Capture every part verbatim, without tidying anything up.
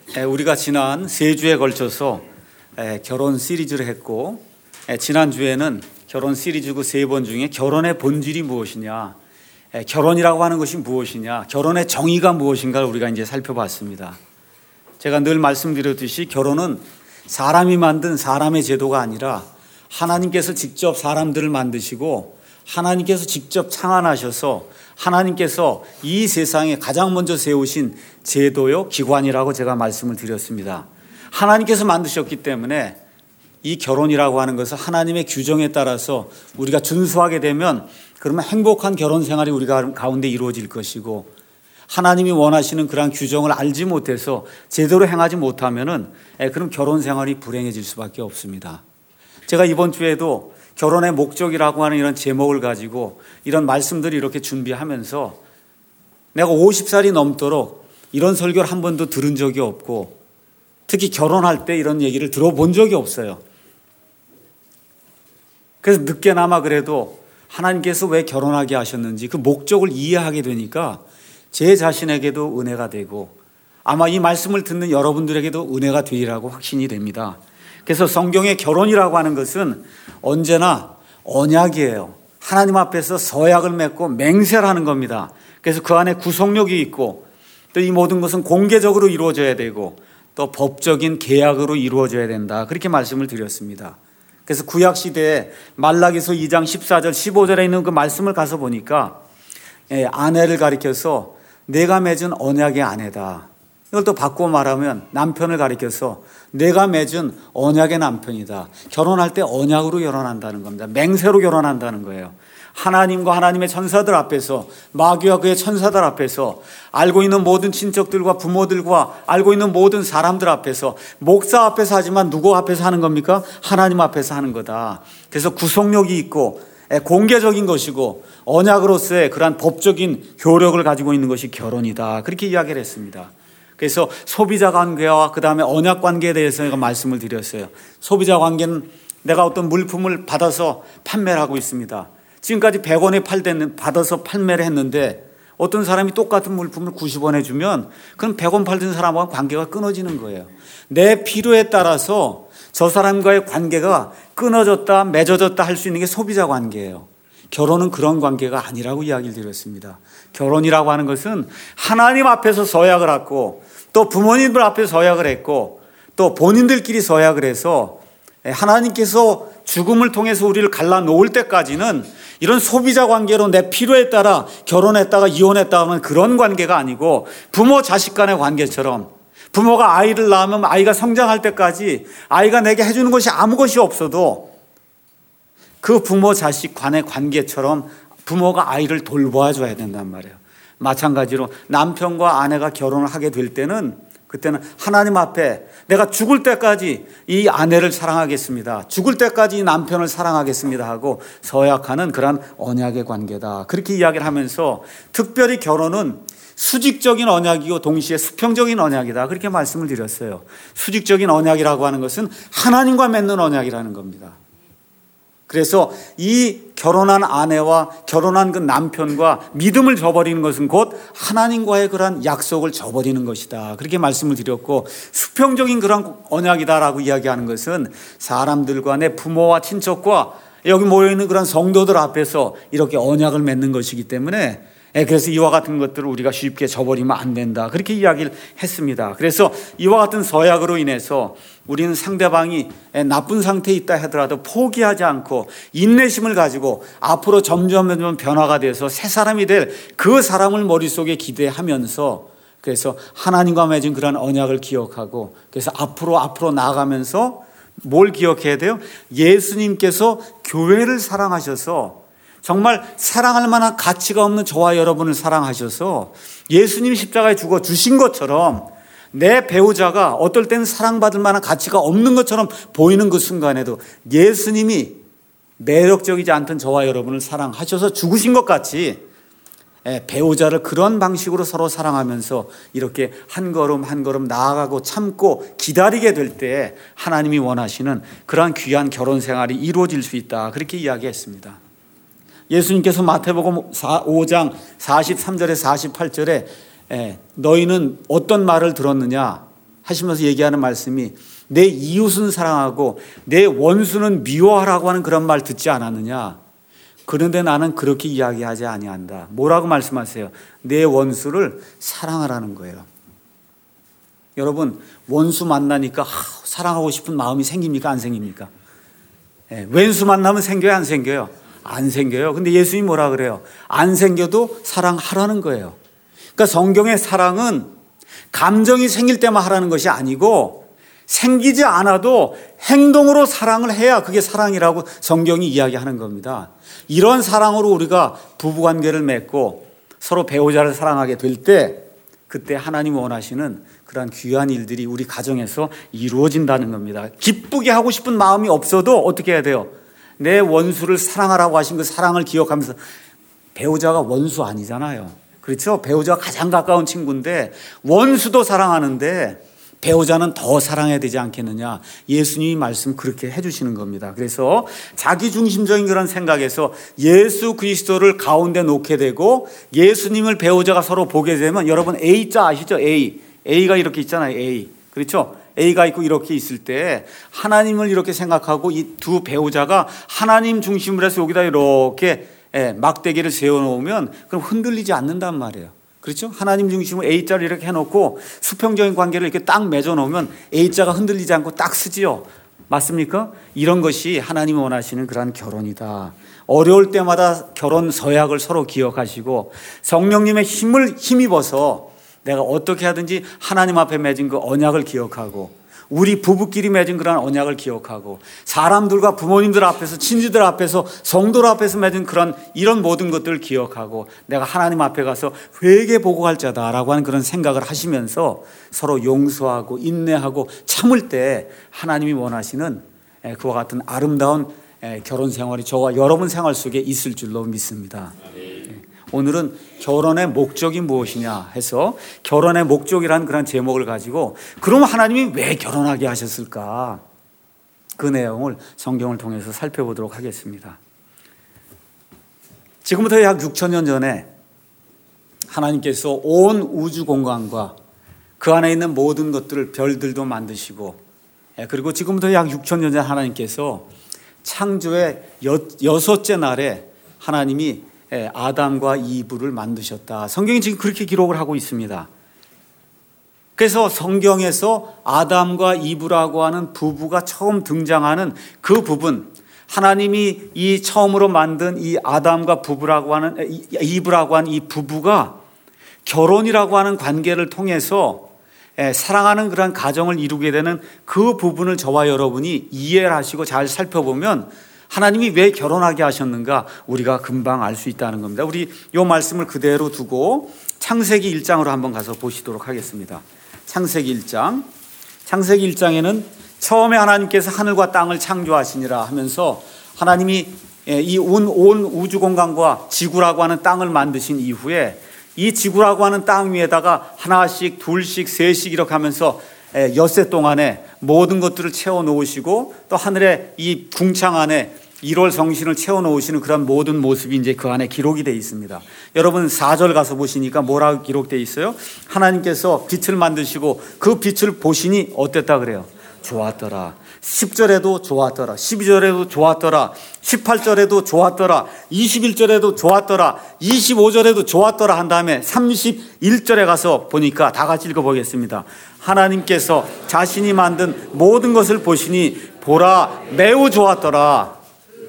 우리가 지난 세 주에 걸쳐서 결혼 시리즈를 했고, 지난주에는 결혼 시리즈 그 세 번 중에 결혼의 본질이 무엇이냐, 결혼이라고 하는 것이 무엇이냐, 결혼의 정의가 무엇인가를 우리가 이제 살펴봤습니다. 제가 늘 말씀드렸듯이 결혼은 사람이 만든 사람의 제도가 아니라 하나님께서 직접 사람들을 만드시고 하나님께서 직접 창안하셔서 하나님께서 이 세상에 가장 먼저 세우신 제도요 기관이라고 제가 말씀을 드렸습니다. 하나님께서 만드셨기 때문에 이 결혼이라고 하는 것은 하나님의 규정에 따라서 우리가 준수하게 되면 그러면 행복한 결혼 생활이 우리가 가운데 이루어질 것이고, 하나님이 원하시는 그러한 규정을 알지 못해서 제대로 행하지 못하면은 그럼 결혼 생활이 불행해질 수밖에 없습니다. 제가 이번 주에도 결혼의 목적이라고 하는 이런 제목을 가지고 이런 말씀들을 이렇게 준비하면서 내가 오십 살이 넘도록 이런 설교를 한 번도 들은 적이 없고, 특히 결혼할 때 이런 얘기를 들어본 적이 없어요. 그래서 늦게나마 그래도 하나님께서 왜 결혼하게 하셨는지 그 목적을 이해하게 되니까 제 자신에게도 은혜가 되고 아마 이 말씀을 듣는 여러분들에게도 은혜가 되리라고 확신이 됩니다. 그래서 성경의 결혼이라고 하는 것은 언제나 언약이에요. 하나님 앞에서 서약을 맺고 맹세를 하는 겁니다. 그래서 그 안에 구속력이 있고, 또 이 모든 것은 공개적으로 이루어져야 되고 또 법적인 계약으로 이루어져야 된다, 그렇게 말씀을 드렸습니다. 그래서 구약시대에 말라기서 이 장 십사 절 십오 절에 있는 그 말씀을 가서 보니까 아내를 가리켜서 내가 맺은 언약의 아내다. 이걸 또 바꾸어 말하면 남편을 가리켜서 내가 맺은 언약의 남편이다. 결혼할 때 언약으로 결혼한다는 겁니다. 맹세로 결혼한다는 거예요. 하나님과 하나님의 천사들 앞에서, 마귀와 그의 천사들 앞에서, 알고 있는 모든 친척들과 부모들과 알고 있는 모든 사람들 앞에서, 목사 앞에서 하지만 누구 앞에서 하는 겁니까? 하나님 앞에서 하는 거다. 그래서 구속력이 있고 공개적인 것이고 언약으로서의 그러한 법적인 효력을 가지고 있는 것이 결혼이다, 그렇게 이야기를 했습니다. 그래서 소비자 관계와 그 다음에 언약 관계에 대해서 제가 말씀을 드렸어요. 소비자 관계는 내가 어떤 물품을 받아서 판매를 하고 있습니다. 지금까지 백 원에 팔대는 받아서 판매를 했는데 어떤 사람이 똑같은 물품을 구십 원에 주면 그럼 백 원 팔던 사람과 관계가 끊어지는 거예요. 내 필요에 따라서 저 사람과의 관계가 끊어졌다 맺어졌다 할 수 있는 게 소비자 관계예요. 결혼은 그런 관계가 아니라고 이야기를 드렸습니다. 결혼이라고 하는 것은 하나님 앞에서 서약을 하고 또 부모님들 앞에서 서약을 했고 또 본인들끼리 서약을 해서 하나님께서 죽음을 통해서 우리를 갈라놓을 때까지는 이런 소비자 관계로 내 필요에 따라 결혼했다가 이혼했다가 하면 그런 관계가 아니고, 부모 자식 간의 관계처럼 부모가 아이를 낳으면 아이가 성장할 때까지 아이가 내게 해주는 것이 아무 것이 없어도 그 부모 자식 간의 관계처럼 부모가 아이를 돌보아줘야 된단 말이에요. 마찬가지로 남편과 아내가 결혼을 하게 될 때는 그때는 하나님 앞에 내가 죽을 때까지 이 아내를 사랑하겠습니다, 죽을 때까지 이 남편을 사랑하겠습니다 하고 서약하는 그런 언약의 관계다, 그렇게 이야기를 하면서 특별히 결혼은 수직적인 언약이고 동시에 수평적인 언약이다, 그렇게 말씀을 드렸어요. 수직적인 언약이라고 하는 것은 하나님과 맺는 언약이라는 겁니다. 그래서 이 결혼한 아내와 결혼한 그 남편과 믿음을 저버리는 것은 곧 하나님과의 그런 약속을 저버리는 것이다, 그렇게 말씀을 드렸고, 수평적인 그런 언약이다라고 이야기하는 것은 사람들과 내 부모와 친척과 여기 모여있는 그런 성도들 앞에서 이렇게 언약을 맺는 것이기 때문에, 그래서 이와 같은 것들을 우리가 쉽게 저버리면 안 된다, 그렇게 이야기를 했습니다. 그래서 이와 같은 서약으로 인해서 우리는 상대방이 나쁜 상태에 있다 하더라도 포기하지 않고 인내심을 가지고 앞으로 점점 점점 변화가 돼서 새 사람이 될 그 사람을 머릿속에 기대하면서, 그래서 하나님과 맺은 그런 언약을 기억하고, 그래서 앞으로 앞으로 나아가면서 뭘 기억해야 돼요? 예수님께서 교회를 사랑하셔서 정말 사랑할 만한 가치가 없는 저와 여러분을 사랑하셔서 예수님이 십자가에 죽어 주신 것처럼 내 배우자가 어떨 때는 사랑받을 만한 가치가 없는 것처럼 보이는 그 순간에도 예수님이 매력적이지 않던 저와 여러분을 사랑하셔서 죽으신 것 같이 배우자를 그런 방식으로 서로 사랑하면서 이렇게 한 걸음 한 걸음 나아가고 참고 기다리게 될 때 하나님이 원하시는 그러한 귀한 결혼 생활이 이루어질 수 있다, 그렇게 이야기했습니다. 예수님께서 마태복음 오 장 사십삼 절에 사십팔 절에 너희는 어떤 말을 들었느냐 하시면서 얘기하는 말씀이 내 이웃은 사랑하고 내 원수는 미워하라고 하는 그런 말 듣지 않았느냐? 그런데 나는 그렇게 이야기하지 아니한다. 뭐라고 말씀하세요? 내 원수를 사랑하라는 거예요. 여러분, 원수 만나니까 아, 사랑하고 싶은 마음이 생깁니까? 안 생깁니까? 예, 왼수 만나면 생겨요? 안 생겨요? 안 생겨요. 근데 예수님이 뭐라 그래요? 안 생겨도 사랑하라는 거예요. 그러니까 성경의 사랑은 감정이 생길 때만 하라는 것이 아니고 생기지 않아도 행동으로 사랑을 해야 그게 사랑이라고 성경이 이야기하는 겁니다. 이런 사랑으로 우리가 부부관계를 맺고 서로 배우자를 사랑하게 될 때 그때 하나님 원하시는 그러한 귀한 일들이 우리 가정에서 이루어진다는 겁니다. 기쁘게 하고 싶은 마음이 없어도 어떻게 해야 돼요? 내 원수를 사랑하라고 하신 그 사랑을 기억하면서, 배우자가 원수 아니잖아요. 그렇죠? 배우자가 가장 가까운 친구인데 원수도 사랑하는데 배우자는 더 사랑해야 되지 않겠느냐. 예수님이 말씀 그렇게 해주시는 겁니다. 그래서 자기중심적인 그런 생각에서 예수 그리스도를 가운데 놓게 되고 예수님을 배우자가 서로 보게 되면, 여러분 A자 아시죠? A. A가 이렇게 있잖아요. A. 그렇죠? A가 있고 이렇게 있을 때 하나님을 이렇게 생각하고 이 두 배우자가 하나님 중심으로 해서 여기다 이렇게 막대기를 세워놓으면 그럼 흔들리지 않는단 말이에요. 그렇죠? 하나님 중심으로 A자를 이렇게 해놓고 수평적인 관계를 이렇게 딱 맺어놓으면 A자가 흔들리지 않고 딱 쓰지요. 맞습니까? 이런 것이 하나님이 원하시는 그러한 결혼이다. 어려울 때마다 결혼 서약을 서로 기억하시고 성령님의 힘을 힘입어서 내가 어떻게 하든지 하나님 앞에 맺은 그 언약을 기억하고 우리 부부끼리 맺은 그런 언약을 기억하고 사람들과 부모님들 앞에서 친지들 앞에서 성도들 앞에서 맺은 그런 이런 모든 것들을 기억하고 내가 하나님 앞에 가서 회개 보고할 자다라고 하는 그런 생각을 하시면서 서로 용서하고 인내하고 참을 때 하나님이 원하시는 그와 같은 아름다운 결혼 생활이 저와 여러분 생활 속에 있을 줄로 믿습니다. 오늘은 결혼의 목적이 무엇이냐 해서 결혼의 목적이라는 그런 제목을 가지고 그럼 하나님이 왜 결혼하게 하셨을까? 그 내용을 성경을 통해서 살펴보도록 하겠습니다. 지금부터 약 육천 년 전에 하나님께서 온 우주 공간과 그 안에 있는 모든 것들을 별들도 만드시고 그리고 지금부터 약 육천 년 전 하나님께서 창조의 여, 여섯째 날에 하나님이 아담과 이브를 만드셨다. 성경이 지금 그렇게 기록을 하고 있습니다. 그래서 성경에서 아담과 이브라고 하는 부부가 처음 등장하는 그 부분, 하나님이 이 처음으로 만든 이 아담과 부부라고 하는 이브라고 하는 이 부부가 결혼이라고 하는 관계를 통해서 사랑하는 그런 가정을 이루게 되는 그 부분을 저와 여러분이 이해를 하시고 잘 살펴보면 하나님이 왜 결혼하게 하셨는가 우리가 금방 알 수 있다는 겁니다. 우리 이 말씀을 그대로 두고 창세기 일 장으로 한번 가서 보시도록 하겠습니다. 창세기 일 장. 창세기 일 장에는 처음에 하나님께서 하늘과 땅을 창조하시니라 하면서 하나님이 이 온 우주 공간과 지구라고 하는 땅을 만드신 이후에 이 지구라고 하는 땅 위에다가 하나씩 둘씩 셋씩 이렇게 하면서 엿새 동안에 모든 것들을 채워 놓으시고 또 하늘의 이 궁창 안에 일월 성신을 채워 놓으시는 그런 모든 모습이 이제 그 안에 기록이 되어 있습니다. 여러분 사 절 가서 보시니까 뭐라고 기록되어 있어요? 하나님께서 빛을 만드시고 그 빛을 보시니 어땠다 그래요? 좋았더라. 십 절에도 좋았더라. 십이 절에도 좋았더라. 십팔 절에도 좋았더라. 이십일 절에도 좋았더라. 이십오 절에도 좋았더라 한 다음에 삼십일 절에 가서 보니까 다 같이 읽어보겠습니다. 하나님께서 자신이 만든 모든 것을 보시니 보라 매우 좋았더라.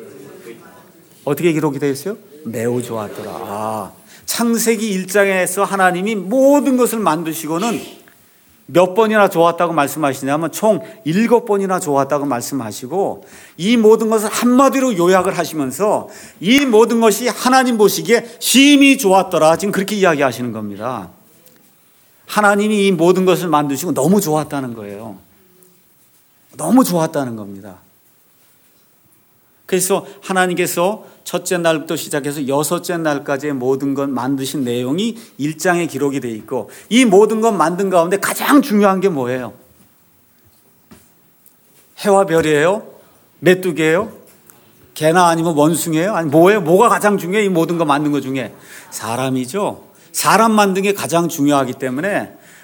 어떻게 기록이 되어 있어요? 매우 좋았더라. 아, 창세기 일 장에서 하나님이 모든 것을 만드시고는 몇 번이나 좋았다고 말씀하시냐면 총 일곱 번이나 좋았다고 말씀하시고 이 모든 것을 한마디로 요약을 하시면서 이 모든 것이 하나님 보시기에 심히 좋았더라. 지금 그렇게 이야기하시는 겁니다. 하나님이 이 모든 것을 만드시고 너무 좋았다는 거예요. 너무 좋았다는 겁니다. 그래서 하나님께서 첫째 날부터 시작해서 여섯째 날까지의 모든 것 만드신 내용이 일 장에 기록이 되어 있고 이 모든 것 만든 가운데 가장 중요한 게 뭐예요? 해와 별이에요? 메뚜기예요? 개나 아니면 원숭이에요? 아니 뭐예요? 뭐가 가장 중요해요? 이 모든 거 만든 것 중에 사람이죠. 사람 만든 게 가장 중요하기 때문에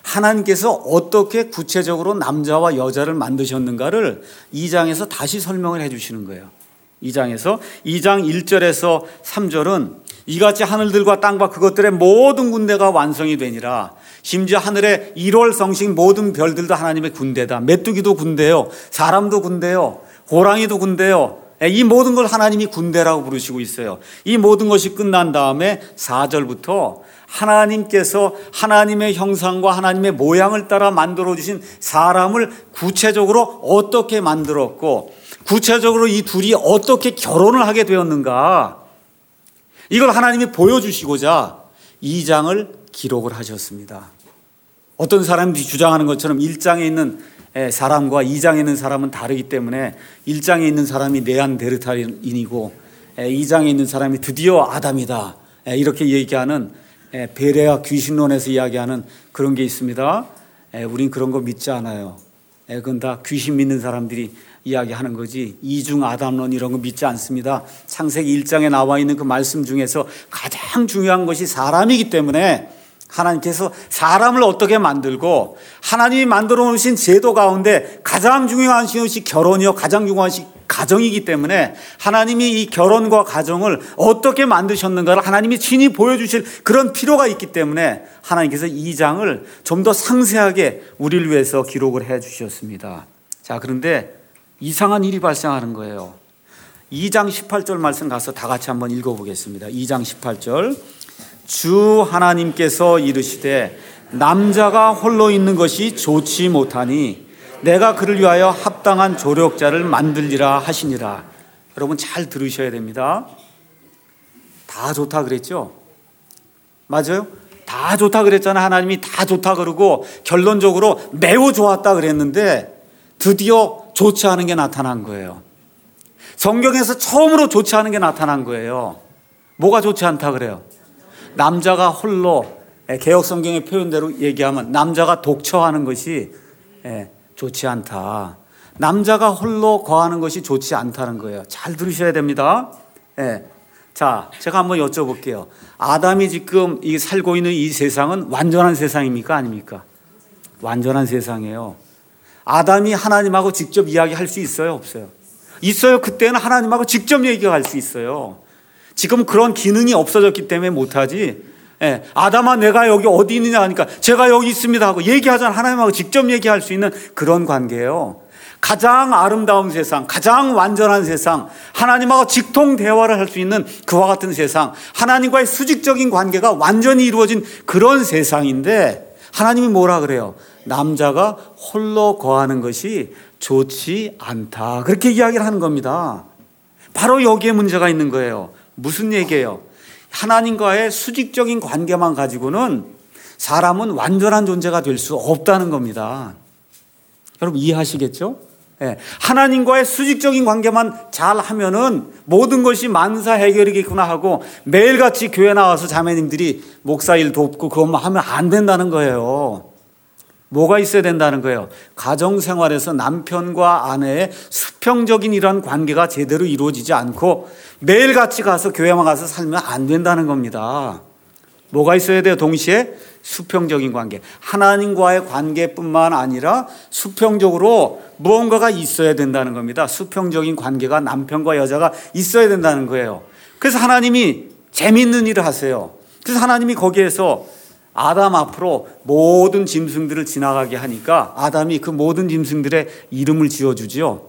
하나님께서 어떻게 구체적으로 남자와 여자를 만드셨는가를 이 장에서 다시 설명을 해 주시는 거예요. 이 장에서 이 장 일 절에서 삼 절은 이같이 하늘들과 땅과 그것들의 모든 군대가 완성이 되니라. 심지어 하늘의 일월 성식 모든 별들도 하나님의 군대다. 메뚜기도 군대요, 사람도 군대요, 호랑이도 군대요. 이 모든 걸 하나님이 군대라고 부르시고 있어요. 이 모든 것이 끝난 다음에 사 절부터 하나님께서 하나님의 형상과 하나님의 모양을 따라 만들어주신 사람을 구체적으로 어떻게 만들었고 구체적으로 이 둘이 어떻게 결혼을 하게 되었는가, 이걸 하나님이 보여주시고자 이 장을 기록을 하셨습니다. 어떤 사람들이 주장하는 것처럼 일 장에 있는 사람과 이 장에 있는 사람은 다르기 때문에 일 장에 있는 사람이 네안데르탈인이고 이 장에 있는 사람이 드디어 아담이다, 이렇게 얘기하는 베레아 귀신론에서 이야기하는 그런 게 있습니다. 우린 그런 거 믿지 않아요. 그건 다 귀신 믿는 사람들이 이야기하는 거지, 이중 아담론 이런 거 믿지 않습니다. 창세기 일 장에 나와 있는 그 말씀 중에서 가장 중요한 것이 사람이기 때문에 하나님께서 사람을 어떻게 만들고 하나님이 만들어 놓으신 제도 가운데 가장 중요한 것이 결혼이요, 가장 중요한 것이 가정이기 때문에 하나님이 이 결혼과 가정을 어떻게 만드셨는가를 하나님이 친히 보여주실 그런 필요가 있기 때문에 하나님께서 이 장을 좀 더 상세하게 우리를 위해서 기록을 해 주셨습니다. 자, 그런데 이상한 일이 발생하는 거예요. 이 장 십팔 절 말씀 가서 다 같이 한번 읽어보겠습니다. 이 장 십팔 절. 주 하나님께서 이르시되 남자가 홀로 있는 것이 좋지 못하니 내가 그를 위하여 합당한 조력자를 만들리라 하시니라. 여러분 잘 들으셔야 됩니다. 다 좋다 그랬죠? 맞아요? 다 좋다 그랬잖아요. 하나님이 다 좋다 그러고 결론적으로 매우 좋았다 그랬는데 드디어 좋지 않은 게 나타난 거예요. 성경에서 처음으로 좋지 않은 게 나타난 거예요. 뭐가 좋지 않다 그래요? 남자가 홀로, 개역 성경의 표현대로 얘기하면 남자가 독처하는 것이 좋지 않다. 남자가 홀로 거하는 것이 좋지 않다는 거예요. 잘 들으셔야 됩니다. 자, 제가 한번 여쭤볼게요. 아담이 지금 이 살고 있는 이 세상은 완전한 세상입니까? 아닙니까? 완전한 세상이에요. 아담이 하나님하고 직접 이야기할 수 있어요? 없어요? 있어요. 그때는 하나님하고 직접 얘기할 수 있어요. 지금 그런 기능이 없어졌기 때문에 못하지. 예, 아담아 내가 여기 어디 있느냐 하니까 제가 여기 있습니다 하고 얘기하잖아. 하나님하고 직접 얘기할 수 있는 그런 관계예요. 가장 아름다운 세상, 가장 완전한 세상, 하나님하고 직통 대화를 할 수 있는 그와 같은 세상, 하나님과의 수직적인 관계가 완전히 이루어진 그런 세상인데 하나님이 뭐라 그래요? 남자가 홀로 거하는 것이 좋지 않다. 그렇게 이야기를 하는 겁니다. 바로 여기에 문제가 있는 거예요. 무슨 얘기예요? 하나님과의 수직적인 관계만 가지고는 사람은 완전한 존재가 될 수 없다는 겁니다. 여러분 이해하시겠죠? 네. 하나님과의 수직적인 관계만 잘 하면은 모든 것이 만사 해결이겠구나 하고 매일같이 교회 나와서 자매님들이 목사일 돕고 그것만 하면 안 된다는 거예요. 뭐가 있어야 된다는 거예요? 가정생활에서 남편과 아내의 수평적인 이런 관계가 제대로 이루어지지 않고 매일같이 가서 교회만 가서 살면 안 된다는 겁니다. 뭐가 있어야 돼요? 동시에 수평적인 관계. 하나님과의 관계뿐만 아니라 수평적으로 무언가가 있어야 된다는 겁니다. 수평적인 관계가 남편과 여자가 있어야 된다는 거예요. 그래서 하나님이 재미있는 일을 하세요. 그래서 하나님이 거기에서 아담 앞으로 모든 짐승들을 지나가게 하니까 아담이 그 모든 짐승들의 이름을 지어주지요.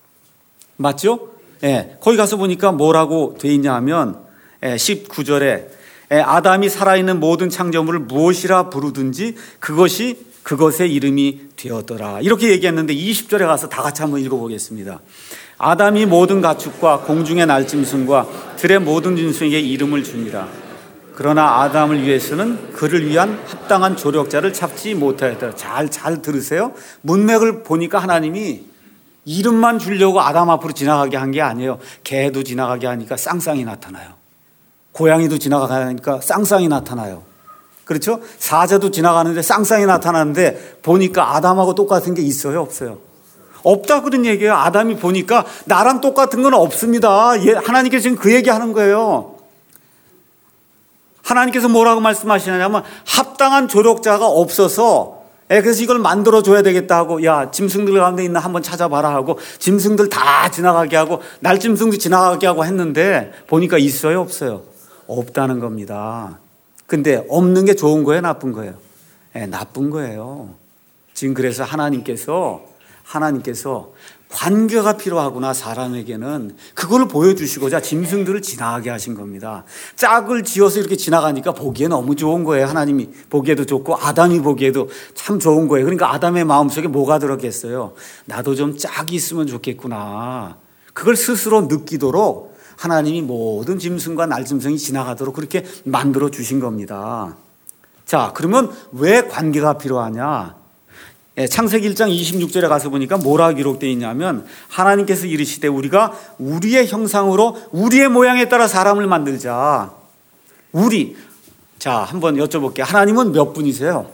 맞죠? 예, 거기 가서 보니까 뭐라고 돼 있냐 하면 예, 십구 절에 예, 아담이 살아있는 모든 창조물을 무엇이라 부르든지 그것이 그것의 이름이 되었더라. 이렇게 얘기했는데 이십 절에 가서 다 같이 한번 읽어보겠습니다. 아담이 모든 가축과 공중의 날짐승과 들의 모든 짐승에게 이름을 주니라. 그러나 아담을 위해서는 그를 위한 합당한 조력자를 찾지 못하였다. 잘, 잘 들으세요. 문맥을 보니까 하나님이 이름만 주려고 아담 앞으로 지나가게 한 게 아니에요. 개도 지나가게 하니까 쌍쌍이 나타나요. 고양이도 지나가니까 쌍쌍이 나타나요. 그렇죠? 사자도 지나가는데 쌍쌍이 나타나는데 보니까 아담하고 똑같은 게 있어요? 없어요? 없다 그런 얘기예요. 아담이 보니까 나랑 똑같은 건 없습니다. 하나님께서 지금 그 얘기하는 거예요. 하나님께서 뭐라고 말씀하시냐면 합당한 조력자가 없어서 예, 그래서 이걸 만들어줘야 되겠다 하고, 야, 짐승들 가운데 있나 한번 찾아봐라 하고, 짐승들 다 지나가게 하고, 날짐승도 지나가게 하고 했는데, 보니까 있어요, 없어요? 없다는 겁니다. 근데 없는 게 좋은 거예요, 나쁜 거예요? 예, 나쁜 거예요. 지금 그래서 하나님께서, 하나님께서 관계가 필요하구나, 사람에게는. 그걸 보여주시고자 짐승들을 지나가게 하신 겁니다. 짝을 지어서 이렇게 지나가니까 보기에 너무 좋은 거예요. 하나님이 보기에도 좋고 아담이 보기에도 참 좋은 거예요. 그러니까 아담의 마음속에 뭐가 들었겠어요? 나도 좀 짝이 있으면 좋겠구나. 그걸 스스로 느끼도록 하나님이 모든 짐승과 날짐승이 지나가도록 그렇게 만들어 주신 겁니다. 자, 그러면 왜 관계가 필요하냐? 창세기 일 장 이십육 절에 가서 보니까 뭐라 기록되어 있냐면, 하나님께서 이르시되 우리가 우리의 형상으로 우리의 모양에 따라 사람을 만들자. 우리. 자, 한번 여쭤볼게요. 하나님은 몇 분이세요?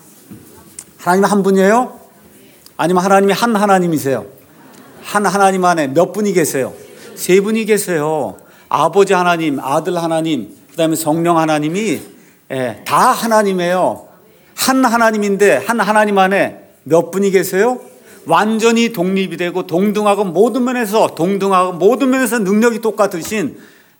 하나님은 한 분이에요? 아니면 하나님이 한 하나님이세요? 한 하나님 안에 몇 분이 계세요? 세 분이 계세요. 아버지 하나님, 아들 하나님, 그 다음에 성령 하나님이 다 하나님이에요. 한 하나님인데 한 하나님 안에 몇 분이 계세요? 완전히 독립이 되고 동등하고 모든 면에서 동등하고 모든 면에서 능력이 똑같으신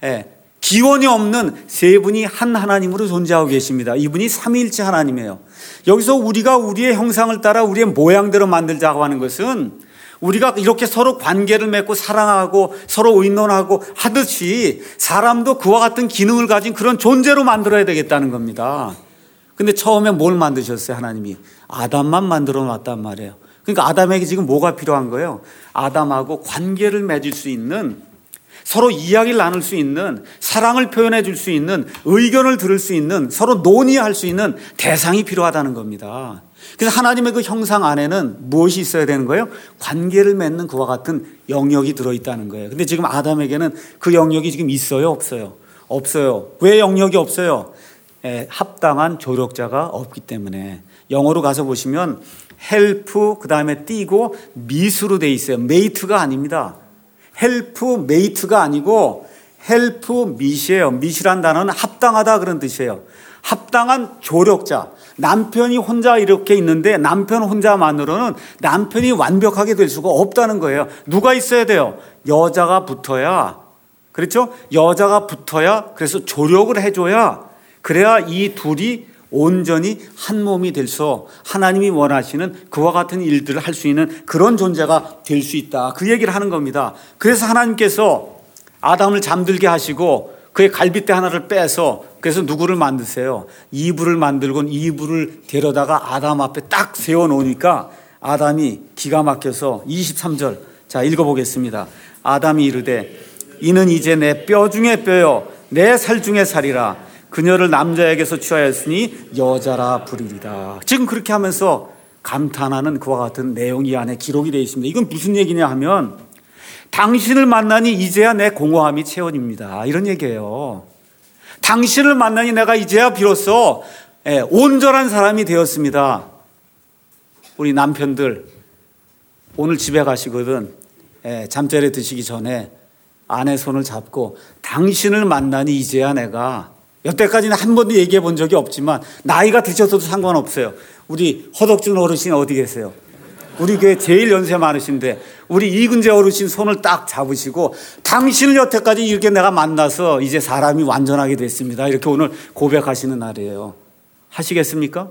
기원이 없는 세 분이 한 하나님으로 존재하고 계십니다. 이분이 삼위일체 하나님이에요. 여기서 우리가 우리의 형상을 따라 우리의 모양대로 만들자고 하는 것은, 우리가 이렇게 서로 관계를 맺고 사랑하고 서로 의논하고 하듯이 사람도 그와 같은 기능을 가진 그런 존재로 만들어야 되겠다는 겁니다. 근데 처음에 뭘 만드셨어요? 하나님이 아담만 만들어 놨단 말이에요. 그러니까 아담에게 지금 뭐가 필요한 거예요? 아담하고 관계를 맺을 수 있는, 서로 이야기를 나눌 수 있는, 사랑을 표현해 줄 수 있는, 의견을 들을 수 있는, 서로 논의할 수 있는 대상이 필요하다는 겁니다. 그래서 하나님의 그 형상 안에는 무엇이 있어야 되는 거예요? 관계를 맺는 그와 같은 영역이 들어있다는 거예요. 근데 지금 아담에게는 그 영역이 지금 있어요, 없어요? 없어요. 왜 영역이 없어요? 에, 합당한 조력자가 없기 때문에. 영어로 가서 보시면 help, 그 다음에 띄고 미수로 돼 있어요. mate가 아닙니다. help mate가 아니고 help meet이에요. meet이란 단어는 합당하다 그런 뜻이에요. 합당한 조력자. 남편이 혼자 이렇게 있는데 남편 혼자만으로는 남편이 완벽하게 될 수가 없다는 거예요. 누가 있어야 돼요? 여자가 붙어야. 그렇죠? 여자가 붙어야, 그래서 조력을 해줘야, 그래야 이 둘이 온전히 한 몸이 돼서 하나님이 원하시는 그와 같은 일들을 할 수 있는 그런 존재가 될 수 있다. 그 얘기를 하는 겁니다. 그래서 하나님께서 아담을 잠들게 하시고 그의 갈빗대 하나를 빼서, 그래서 누구를 만드세요? 이브를 만들고 이브를 데려다가 아담 앞에 딱 세워놓으니까 아담이 기가 막혀서 이십삼 절, 자 읽어보겠습니다. 아담이 이르되 이는 이제 내 뼈 중에 뼈요 내 살 중에 살이라. 그녀를 남자에게서 취하였으니 여자라 부르리라. 지금 그렇게 하면서 감탄하는 그와 같은 내용이 안에 기록이 되어 있습니다. 이건 무슨 얘기냐 하면, 당신을 만나니 이제야 내 공허함이 채워집니다. 이런 얘기예요. 당신을 만나니 내가 이제야 비로소 온전한 사람이 되었습니다. 우리 남편들 오늘 집에 가시거든 잠자리 드시기 전에 아내 손을 잡고, 당신을 만나니 이제야 내가, 여태까지는 한 번도 얘기해 본 적이 없지만 나이가 드셔서도 상관없어요. 우리 허덕준 어르신 어디 계세요? 우리 교회 제일 연세 많으신데 우리 이근재 어르신 손을 딱 잡으시고, 당신을 여태까지 이렇게 내가 만나서 이제 사람이 완전하게 됐습니다. 이렇게 오늘 고백하시는 날이에요. 하시겠습니까?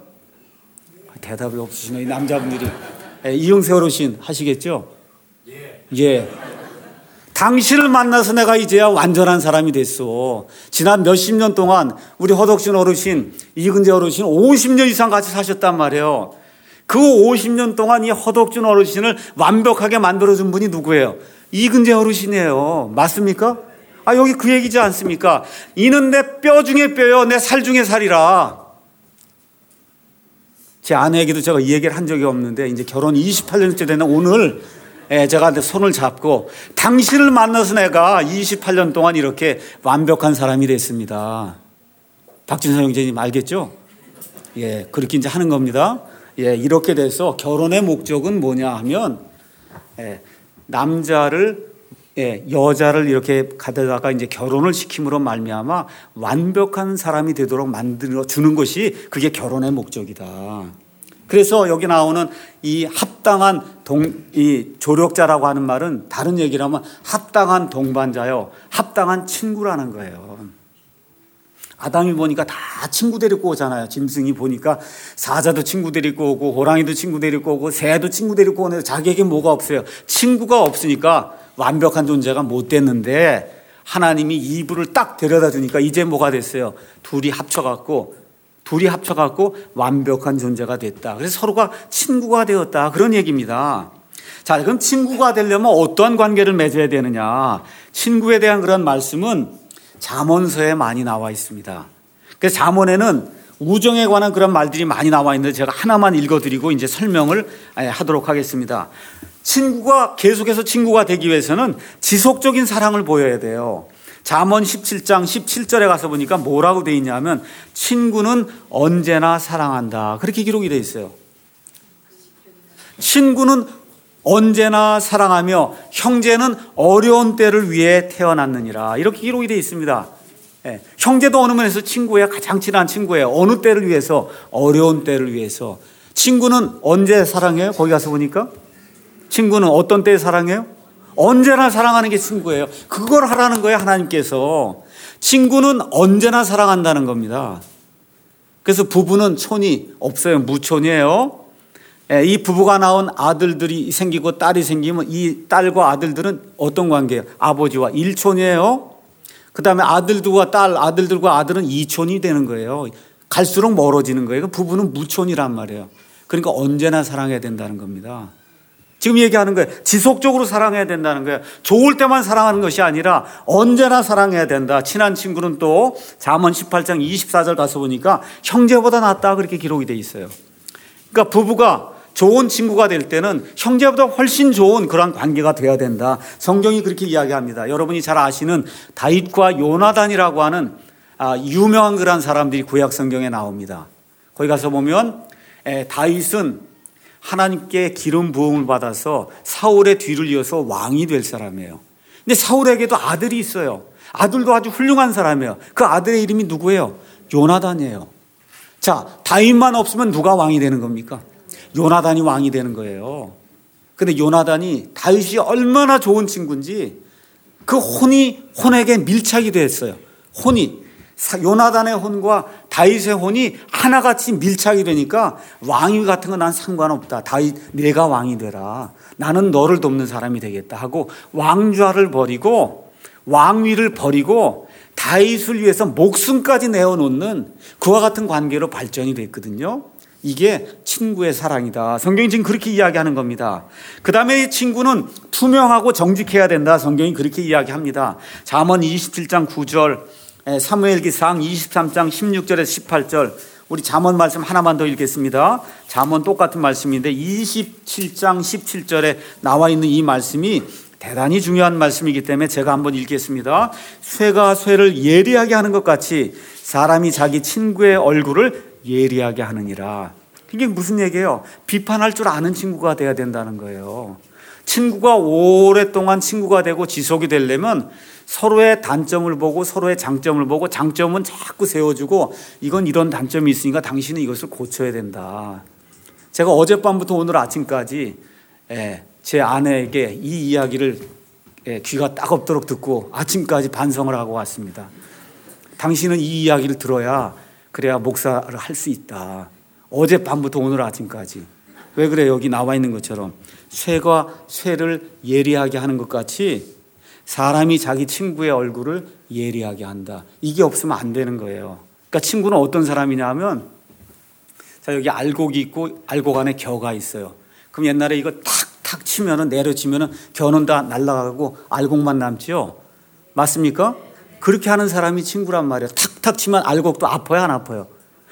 대답이 없으시네, 이 남자분들이. 예, 이영세 어르신 하시겠죠? 예. 예. 당신을 만나서 내가 이제야 완전한 사람이 됐어. 지난 몇십 년 동안 우리 허덕준 어르신, 이근재 어르신 오십 년 이상 같이 사셨단 말이에요. 그 오십 년 동안 이 허덕준 어르신을 완벽하게 만들어준 분이 누구예요? 이근재 어르신이에요. 맞습니까? 아, 여기 그 얘기지 않습니까? 이는 내 뼈 중에 뼈요 내 살 중에 살이라. 제 아내에게도 제가 이 얘기를 한 적이 없는데, 이제 결혼 이십팔 년째 되는 오늘 제가 손을 잡고, 당신을 만나서 내가 이십팔 년 동안 이렇게 완벽한 사람이 됐습니다. 박진선 형제님 알겠죠? 예, 그렇게 이제 하는 겁니다. 예, 이렇게 돼서 결혼의 목적은 뭐냐 하면, 예, 남자를, 예, 여자를 이렇게 가져다가 이제 결혼을 시킴으로 말미암아 완벽한 사람이 되도록 만들어 주는 것이 그게 결혼의 목적이다. 그래서 여기 나오는 이 합당한 동, 이 조력자라고 하는 말은 다른 얘기를 하면 합당한 동반자요, 합당한 친구라는 거예요. 아담이 보니까 다 친구 데리고 오잖아요. 짐승이 보니까 사자도 친구 데리고 오고 호랑이도 친구 데리고 오고 새도 친구 데리고 오는데 자기에게 뭐가 없어요. 친구가 없으니까 완벽한 존재가 못 됐는데 하나님이 이브를 딱 데려다 주니까 이제 뭐가 됐어요. 둘이 합쳐갖고 둘이 합쳐갖고 완벽한 존재가 됐다. 그래서 서로가 친구가 되었다. 그런 얘기입니다. 자, 그럼 친구가 되려면 어떠한 관계를 맺어야 되느냐. 친구에 대한 그런 말씀은 잠언서에 많이 나와 있습니다. 그래서 잠언에는 우정에 관한 그런 말들이 많이 나와 있는데 제가 하나만 읽어드리고 이제 설명을 하도록 하겠습니다. 친구가 계속해서 친구가 되기 위해서는 지속적인 사랑을 보여야 돼요. 잠언 십칠 장 십칠 절에 가서 보니까 뭐라고 돼 있냐면 친구는 언제나 사랑한다. 그렇게 기록이 돼 있어요. 친구는 언제나 사랑하며 형제는 어려운 때를 위해 태어났느니라. 이렇게 기록이 되어 있습니다. 예, 형제도 어느 면에서 친구예요. 가장 친한 친구예요. 어느 때를 위해서? 어려운 때를 위해서. 친구는 언제 사랑해요? 거기 가서 보니까 친구는 어떤 때에 사랑해요? 언제나 사랑하는 게 친구예요. 그걸 하라는 거예요. 하나님께서. 친구는 언제나 사랑한다는 겁니다. 그래서 부부는 촌이 없어요. 무촌이에요. 이 부부가 낳은 아들들이 생기고 딸이 생기면 이 딸과 아들들은 어떤 관계예요? 아버지와 일촌이에요. 그 다음에 아들들과 딸, 아들들과 아들은 이촌이 되는 거예요. 갈수록 멀어지는 거예요. 부부는 무촌이란 말이에요. 그러니까 언제나 사랑해야 된다는 겁니다. 지금 얘기하는 거예요. 지속적으로 사랑해야 된다는 거예요. 좋을 때만 사랑하는 것이 아니라 언제나 사랑해야 된다. 친한 친구는 또 잠언 십팔 장 이십사 절 가서 보니까 형제보다 낫다. 그렇게 기록이 돼 있어요. 그러니까 부부가 좋은 친구가 될 때는 형제보다 훨씬 좋은 그런 관계가 돼야 된다. 성경이 그렇게 이야기합니다. 여러분이 잘 아시는 다윗과 요나단이라고 하는 유명한 그런 사람들이 구약 성경에 나옵니다. 거기 가서 보면 다윗은 하나님께 기름 부음을 받아서 사울의 뒤를 이어서 왕이 될 사람이에요. 근데 사울에게도 아들이 있어요. 아들도 아주 훌륭한 사람이에요. 그 아들의 이름이 누구예요? 요나단이에요. 자, 다윗만 없으면 누가 왕이 되는 겁니까? 요나단이 왕이 되는 거예요. 근데 요나단이 다윗이 얼마나 좋은 친구인지 그 혼이 혼에게 밀착이 됐어요. 혼이 요나단의 혼과 다윗의 혼이 하나같이 밀착이 되니까 왕위 같은 건 난 상관없다. 다윗 내가 왕이 되라. 나는 너를 돕는 사람이 되겠다 하고 왕좌를 버리고 왕위를 버리고 다윗을 위해서 목숨까지 내어놓는 그와 같은 관계로 발전이 됐거든요. 이게 친구의 사랑이다. 성경이 지금 그렇게 이야기하는 겁니다. 그 다음에 이 친구는 투명하고 정직해야 된다. 성경이 그렇게 이야기합니다. 잠언 이십칠 장 구 절, 사무엘기상 이십삼 장 십육 절에서 십팔 절, 우리 잠언 말씀 하나만 더 읽겠습니다. 잠언 똑같은 말씀인데 이십칠 장 십칠 절에 나와 있는 이 말씀이 대단히 중요한 말씀이기 때문에 제가 한번 읽겠습니다. 쇠가 쇠를 예리하게 하는 것 같이 사람이 자기 친구의 얼굴을 예리하게 하느니라. 이게 무슨 얘기예요? 비판할 줄 아는 친구가 돼야 된다는 거예요. 친구가 오랫동안 친구가 되고 지속이 되려면 서로의 단점을 보고 서로의 장점을 보고 장점은 자꾸 세워주고 이건 이런 단점이 있으니까 당신은 이것을 고쳐야 된다. 제가 어젯밤부터 오늘 아침까지 제 아내에게 이 이야기를 귀가 따갑도록 듣고 아침까지 반성을 하고 왔습니다. 당신은 이 이야기를 들어야 그래야 목사를 할 수 있다. 어젯밤부터 오늘 아침까지. 왜 그래? 여기 나와 있는 것처럼 쇠가 쇠를 예리하게 하는 것 같이 사람이 자기 친구의 얼굴을 예리하게 한다. 이게 없으면 안 되는 거예요. 그러니까 친구는 어떤 사람이냐 하면 자, 여기 알곡이 있고 알곡 안에 겨가 있어요. 그럼 옛날에 이거 탁탁 치면은 내려치면은 겨는 다 날아가고 알곡만 남지요. 맞습니까? 그렇게 하는 사람이 친구란 말이에요. 탁탁 치면 알곡도 아파요, 안 아파요?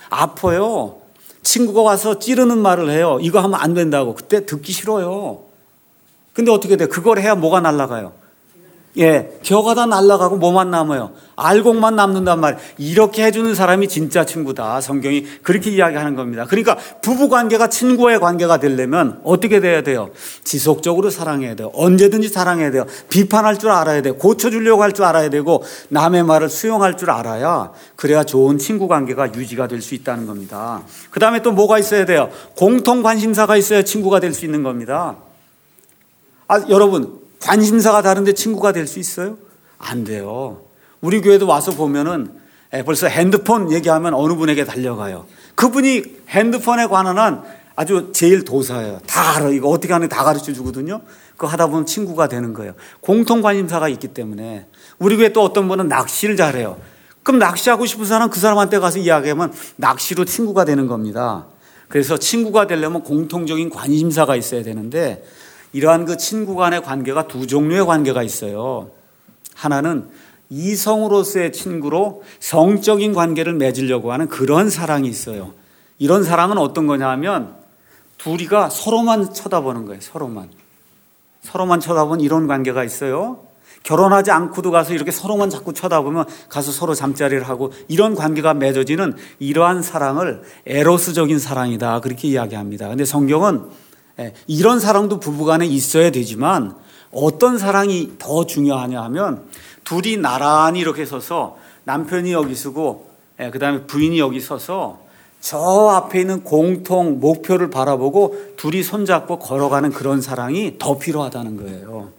아파요. 친구가 와서 찌르는 말을 해요. 이거 하면 안 된다고. 그때 듣기 싫어요. 근데 어떻게 돼요? 그걸 해야 뭐가 날아가요? 예, 겨가 다 날아가고 뭐만 남아요? 알곡만 남는단 말이에요. 이렇게 해주는 사람이 진짜 친구다. 성경이 그렇게 이야기하는 겁니다. 그러니까 부부관계가 친구의 관계가 되려면 어떻게 돼야 돼요? 지속적으로 사랑해야 돼요. 언제든지 사랑해야 돼요. 비판할 줄 알아야 돼요. 고쳐주려고 할 줄 알아야 되고 남의 말을 수용할 줄 알아야 그래야 좋은 친구관계가 유지가 될 수 있다는 겁니다. 그 다음에 또 뭐가 있어야 돼요? 공통 관심사가 있어야 친구가 될 수 있는 겁니다. 아, 여러분 관심사가 다른데 친구가 될 수 있어요? 안 돼요. 우리 교회도 와서 보면은 벌써 핸드폰 얘기하면 어느 분에게 달려가요. 그분이 핸드폰에 관한 한 아주 제일 도사예요. 다 알아. 이거 어떻게 하는지 다 가르쳐 주거든요. 그거 하다 보면 친구가 되는 거예요. 공통 관심사가 있기 때문에. 우리 교회 또 어떤 분은 낚시를 잘해요. 그럼 낚시하고 싶은 사람은 그 사람한테 가서 이야기하면 낚시로 친구가 되는 겁니다. 그래서 친구가 되려면 공통적인 관심사가 있어야 되는데 이러한 그 친구 간의 관계가 두 종류의 관계가 있어요. 하나는 이성으로서의 친구로 성적인 관계를 맺으려고 하는 그런 사랑이 있어요. 이런 사랑은 어떤 거냐 하면 둘이가 서로만 쳐다보는 거예요. 서로만. 서로만 쳐다보는 이런 관계가 있어요. 결혼하지 않고도 가서 이렇게 서로만 자꾸 쳐다보면 가서 서로 잠자리를 하고 이런 관계가 맺어지는 이러한 사랑을 에로스적인 사랑이다. 그렇게 이야기합니다. 근데 성경은 이런 사랑도 부부간에 있어야 되지만 어떤 사랑이 더 중요하냐 하면 둘이 나란히 이렇게 서서 남편이 여기 서고 그 다음에 부인이 여기 서서 저 앞에 있는 공통 목표를 바라보고 둘이 손잡고 걸어가는 그런 사랑이 더 필요하다는 거예요.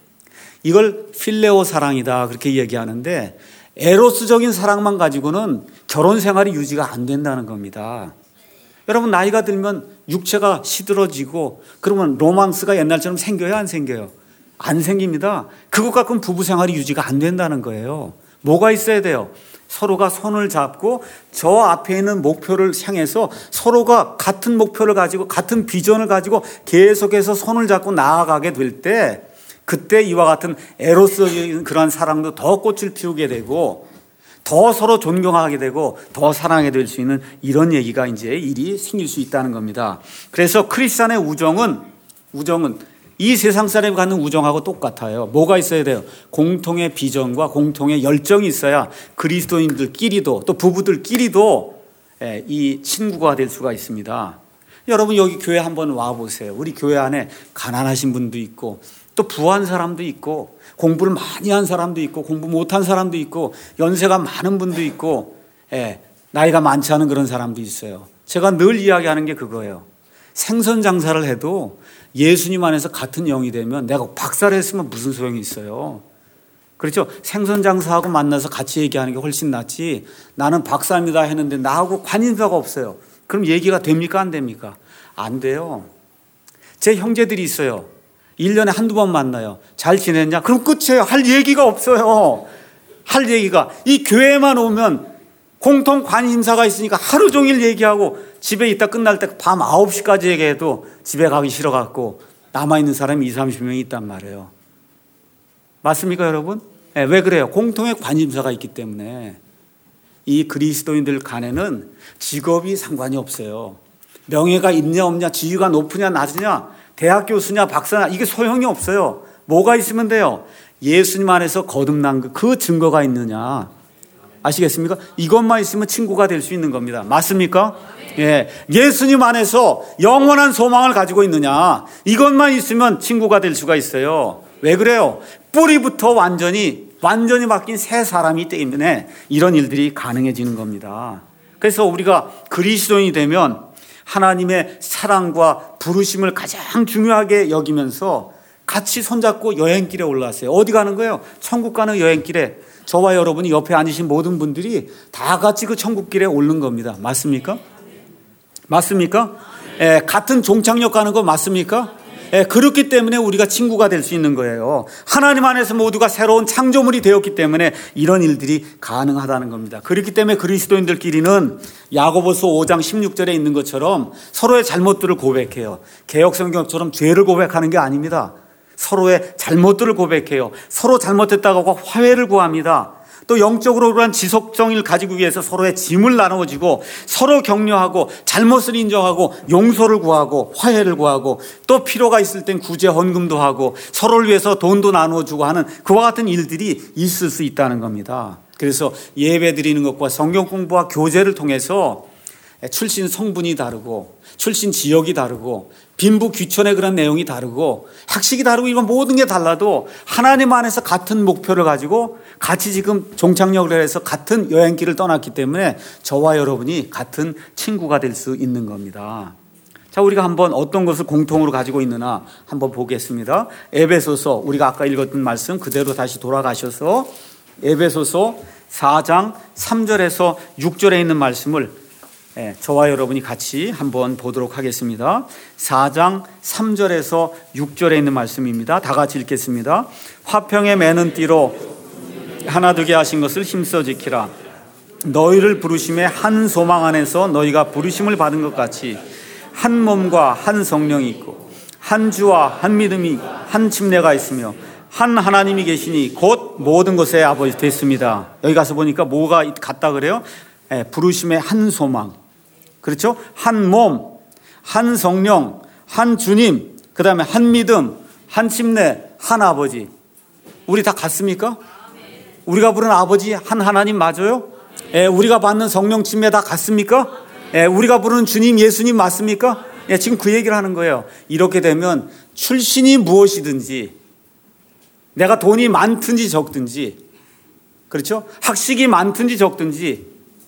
이걸 필레오 사랑이다 그렇게 얘기하는데 에로스적인 사랑만 가지고는 결혼 생활이 유지가 안 된다는 겁니다. 여러분 나이가 들면 육체가 시들어지고 그러면 로망스가 옛날처럼 생겨요? 안 생겨요? 안 생깁니다. 그것 갖고는 부부 생활이 유지가 안 된다는 거예요. 뭐가 있어야 돼요? 서로가 손을 잡고 저 앞에 있는 목표를 향해서 서로가 같은 목표를 가지고 같은 비전을 가지고 계속해서 손을 잡고 나아가게 될 때 그때 이와 같은 에로스적인 그런 사랑도 더 꽃을 피우게 되고 더 서로 존경하게 되고 더 사랑하게 될 수 있는 이런 얘기가 이제 일이 생길 수 있다는 겁니다. 그래서 크리스찬의 우정은 우정은 이 세상 사람이 갖는 우정하고 똑같아요. 뭐가 있어야 돼요? 공통의 비전과 공통의 열정이 있어야 그리스도인들끼리도 또 부부들끼리도 이 친구가 될 수가 있습니다. 여러분 여기 교회 한번 와보세요. 우리 교회 안에 가난하신 분도 있고 또 부한 사람도 있고 공부를 많이 한 사람도 있고 공부 못한 사람도 있고 연세가 많은 분도 있고 예, 나이가 많지 않은 그런 사람도 있어요. 제가 늘 이야기하는 게 그거예요. 생선 장사를 해도 예수님 안에서 같은 영이 되면 내가 박사를 했으면 무슨 소용이 있어요. 그렇죠? 생선 장사하고 만나서 같이 얘기하는 게 훨씬 낫지 나는 박사입니다 했는데 나하고 관심사가 없어요. 그럼 얘기가 됩니까 안 됩니까? 안 돼요. 제 형제들이 있어요. 일 년에 한두 번 만나요. 잘 지냈냐? 그럼 끝이에요. 할 얘기가 없어요. 할 얘기가. 이 교회만 오면 공통 관심사가 있으니까 하루 종일 얘기하고 집에 있다 끝날 때 밤 아홉 시까지 얘기해도 집에 가기 싫어갖고 남아있는 사람이 이삼십 명이 있단 말이에요. 맞습니까 여러분? 네, 왜 그래요? 공통의 관심사가 있기 때문에. 이 그리스도인들 간에는 직업이 상관이 없어요. 명예가 있냐 없냐, 지위가 높으냐 낮으냐, 대학 교수냐 박사냐 이게 소용이 없어요. 뭐가 있으면 돼요? 예수님 안에서 거듭난 그 증거가 있느냐. 아시겠습니까? 이것만 있으면 친구가 될 수 있는 겁니다. 맞습니까? 예, 예수님 안에서 영원한 소망을 가지고 있느냐. 이것만 있으면 친구가 될 수가 있어요. 왜 그래요? 뿌리부터 완전히 완전히 바뀐 새 사람이기 때문에 이런 일들이 가능해지는 겁니다. 그래서 우리가 그리스도인이 되면 하나님의 사랑과 부르심을 가장 중요하게 여기면서 같이 손잡고 여행길에 올라왔어요. 어디 가는 거예요? 천국 가는 여행길에 저와 여러분이 옆에 앉으신 모든 분들이 다 같이 그 천국길에 오른 겁니다. 맞습니까? 맞습니까? 예, 같은 종착역 가는 거 맞습니까? 예, 그렇기 때문에 우리가 친구가 될 수 있는 거예요. 하나님 안에서 모두가 새로운 창조물이 되었기 때문에 이런 일들이 가능하다는 겁니다. 그렇기 때문에 그리스도인들끼리는 야고보서 오 장 십육 절에 있는 것처럼 서로의 잘못들을 고백해요. 개역성경처럼 죄를 고백하는 게 아닙니다. 서로의 잘못들을 고백해요. 서로 잘못했다고 하고 화해를 구합니다. 또 영적으로 그러한 지속성을 가지기 위해서 서로의 짐을 나누어지고 서로 격려하고 잘못을 인정하고 용서를 구하고 화해를 구하고 또 필요가 있을 땐 구제 헌금도 하고 서로를 위해서 돈도 나누어주고 하는 그와 같은 일들이 있을 수 있다는 겁니다. 그래서 예배 드리는 것과 성경 공부와 교제를 통해서 출신 성분이 다르고 출신 지역이 다르고 빈부 귀천의 그런 내용이 다르고 학식이 다르고 이건 모든 게 달라도 하나님 안에서 같은 목표를 가지고 같이 지금 종착역을 해서 같은 여행길을 떠났기 때문에 저와 여러분이 같은 친구가 될 수 있는 겁니다. 자, 우리가 한번 어떤 것을 공통으로 가지고 있느냐 한번 보겠습니다. 에베소서, 우리가 아까 읽었던 말씀 그대로 다시 돌아가셔서 에베소서 사 장 삼 절에서 육 절에 있는 말씀을 예, 저와 여러분이 같이 한번 보도록 하겠습니다. 사 장 삼 절에서 육 절에 있는 말씀입니다. 다 같이 읽겠습니다. 화평에 매는 띠로 하나 되게 하신 것을 힘써 지키라. 너희를 부르심에 한 소망 안에서 너희가 부르심을 받은 것 같이 한 몸과 한 성령이 있고 한 주와 한 믿음이 한 침례가 있으며 한 하나님이 계시니 곧 모든 것의 아버지 됐습니다. 여기 가서 보니까 뭐가 같다 그래요? 예, 부르심의 한 소망. 그렇죠? 한 몸, 한 성령, 한 주님, 그 다음에 한 믿음, 한 침례, 한 아버지. 우리 다 같습니까? 우리가 부른 아버지 한 하나님 맞아요? 예, 우리가 받는 성령 침례 다 같습니까? 예, 우리가 부르는 주님 예수님 맞습니까? 예, 지금 그 얘기를 하는 거예요. 이렇게 되면 출신이 무엇이든지 내가 돈이 많든지 적든지 그렇죠? 학식이 많든지 적든지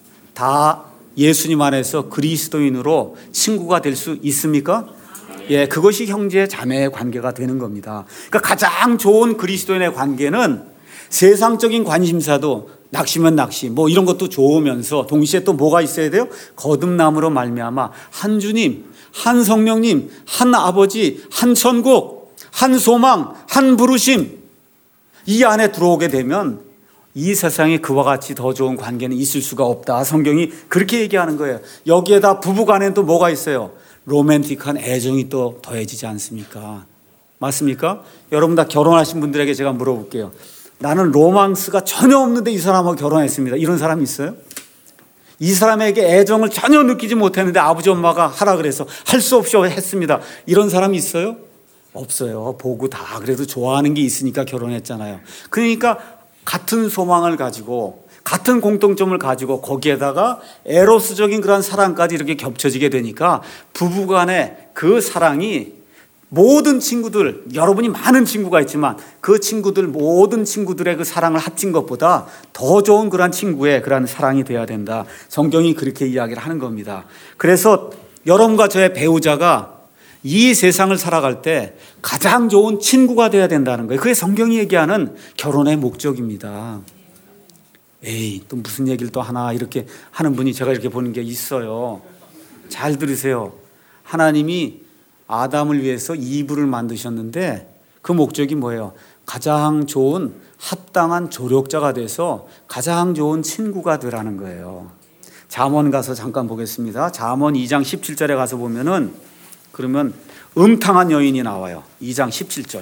다 예수님 안에서 그리스도인으로 친구가 될 수 있습니까? 예, 그것이 형제 자매의 관계가 되는 겁니다. 그러니까 가장 좋은 그리스도인의 관계는 세상적인 관심사도 낚시면 낚시 뭐 이런 것도 좋으면서 동시에 또 뭐가 있어야 돼요? 거듭남으로 말미암아 한 주님, 한 성령님, 한 아버지, 한 천국, 한 소망, 한 부르심 이 안에 들어오게 되면 이 세상에 그와 같이 더 좋은 관계는 있을 수가 없다. 성경이 그렇게 얘기하는 거예요. 여기에다 부부간에는 또 뭐가 있어요? 로맨틱한 애정이 또 더해지지 않습니까? 맞습니까? 여러분 다 결혼하신 분들에게 제가 물어볼게요. 나는 로망스가 전혀 없는데 이 사람하고 결혼했습니다. 이런 사람이 있어요? 이 사람에게 애정을 전혀 느끼지 못했는데 아버지 엄마가 하라 그래서 할 수 없이 했습니다. 이런 사람이 있어요? 없어요. 보고 다 그래도 좋아하는 게 있으니까 결혼했잖아요. 그러니까 같은 소망을 가지고 같은 공통점을 가지고 거기에다가 에로스적인 그런 사랑까지 이렇게 겹쳐지게 되니까 부부간의 그 사랑이 모든 친구들, 여러분이 많은 친구가 있지만 그 친구들 모든 친구들의 그 사랑을 합친 것보다 더 좋은 그런 친구의 그런 사랑이 돼야 된다. 성경이 그렇게 이야기를 하는 겁니다. 그래서 여러분과 저의 배우자가 이 세상을 살아갈 때 가장 좋은 친구가 돼야 된다는 거예요. 그게 성경이 얘기하는 결혼의 목적입니다. 에이, 또 무슨 얘기를 또 하나 이렇게 하는 분이 제가 이렇게 보는 게 있어요. 잘 들으세요. 하나님이 아담을 위해서 이브를 만드셨는데 그 목적이 뭐예요? 가장 좋은 합당한 조력자가 돼서 가장 좋은 친구가 되라는 거예요. 잠언 가서 잠깐 보겠습니다. 잠언 이 장 십칠 절에 가서 보면은 그러면 음탕한 여인이 나와요. 이 장 십칠 절.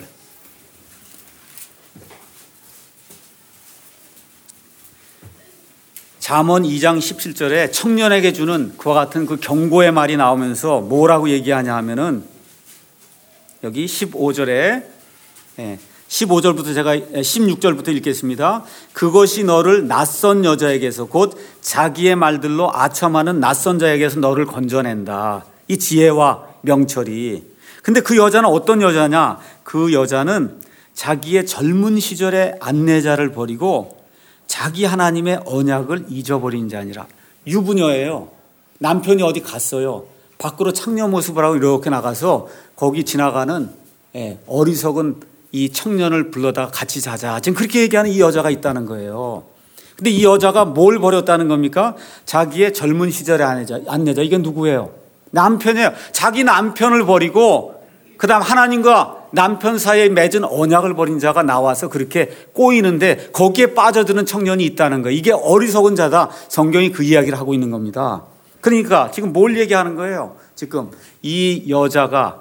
잠언 이 장 십칠 절에 청년에게 주는 그와 같은 그 경고의 말이 나오면서 뭐라고 얘기하냐 하면은 여기 십오 절에 십오 절부터 제가 십육 절부터 읽겠습니다. 그것이 너를 낯선 여자에게서 곧 자기의 말들로 아첨하는 낯선 자에게서 너를 건져낸다. 이 지혜와 명철이. 근데 그 여자는 어떤 여자냐? 그 여자는 자기의 젊은 시절의 안내자를 버리고 자기 하나님의 언약을 잊어버린 자니라. 유부녀예요. 남편이 어디 갔어요. 밖으로 창녀 모습을 하고 이렇게 나가서 거기 지나가는 어리석은 이 청년을 불러다 같이 자자. 지금 그렇게 얘기하는 이 여자가 있다는 거예요. 근데 이 여자가 뭘 버렸다는 겁니까? 자기의 젊은 시절의 안내자. 안내자. 이게 누구예요? 남편이에요. 자기 남편을 버리고 그 다음 하나님과 남편 사이에 맺은 언약을 버린 자가 나와서 그렇게 꼬이는데 거기에 빠져드는 청년이 있다는 거예요. 이게 어리석은 자다. 성경이 그 이야기를 하고 있는 겁니다. 그러니까 지금 뭘 얘기하는 거예요? 지금 이 여자가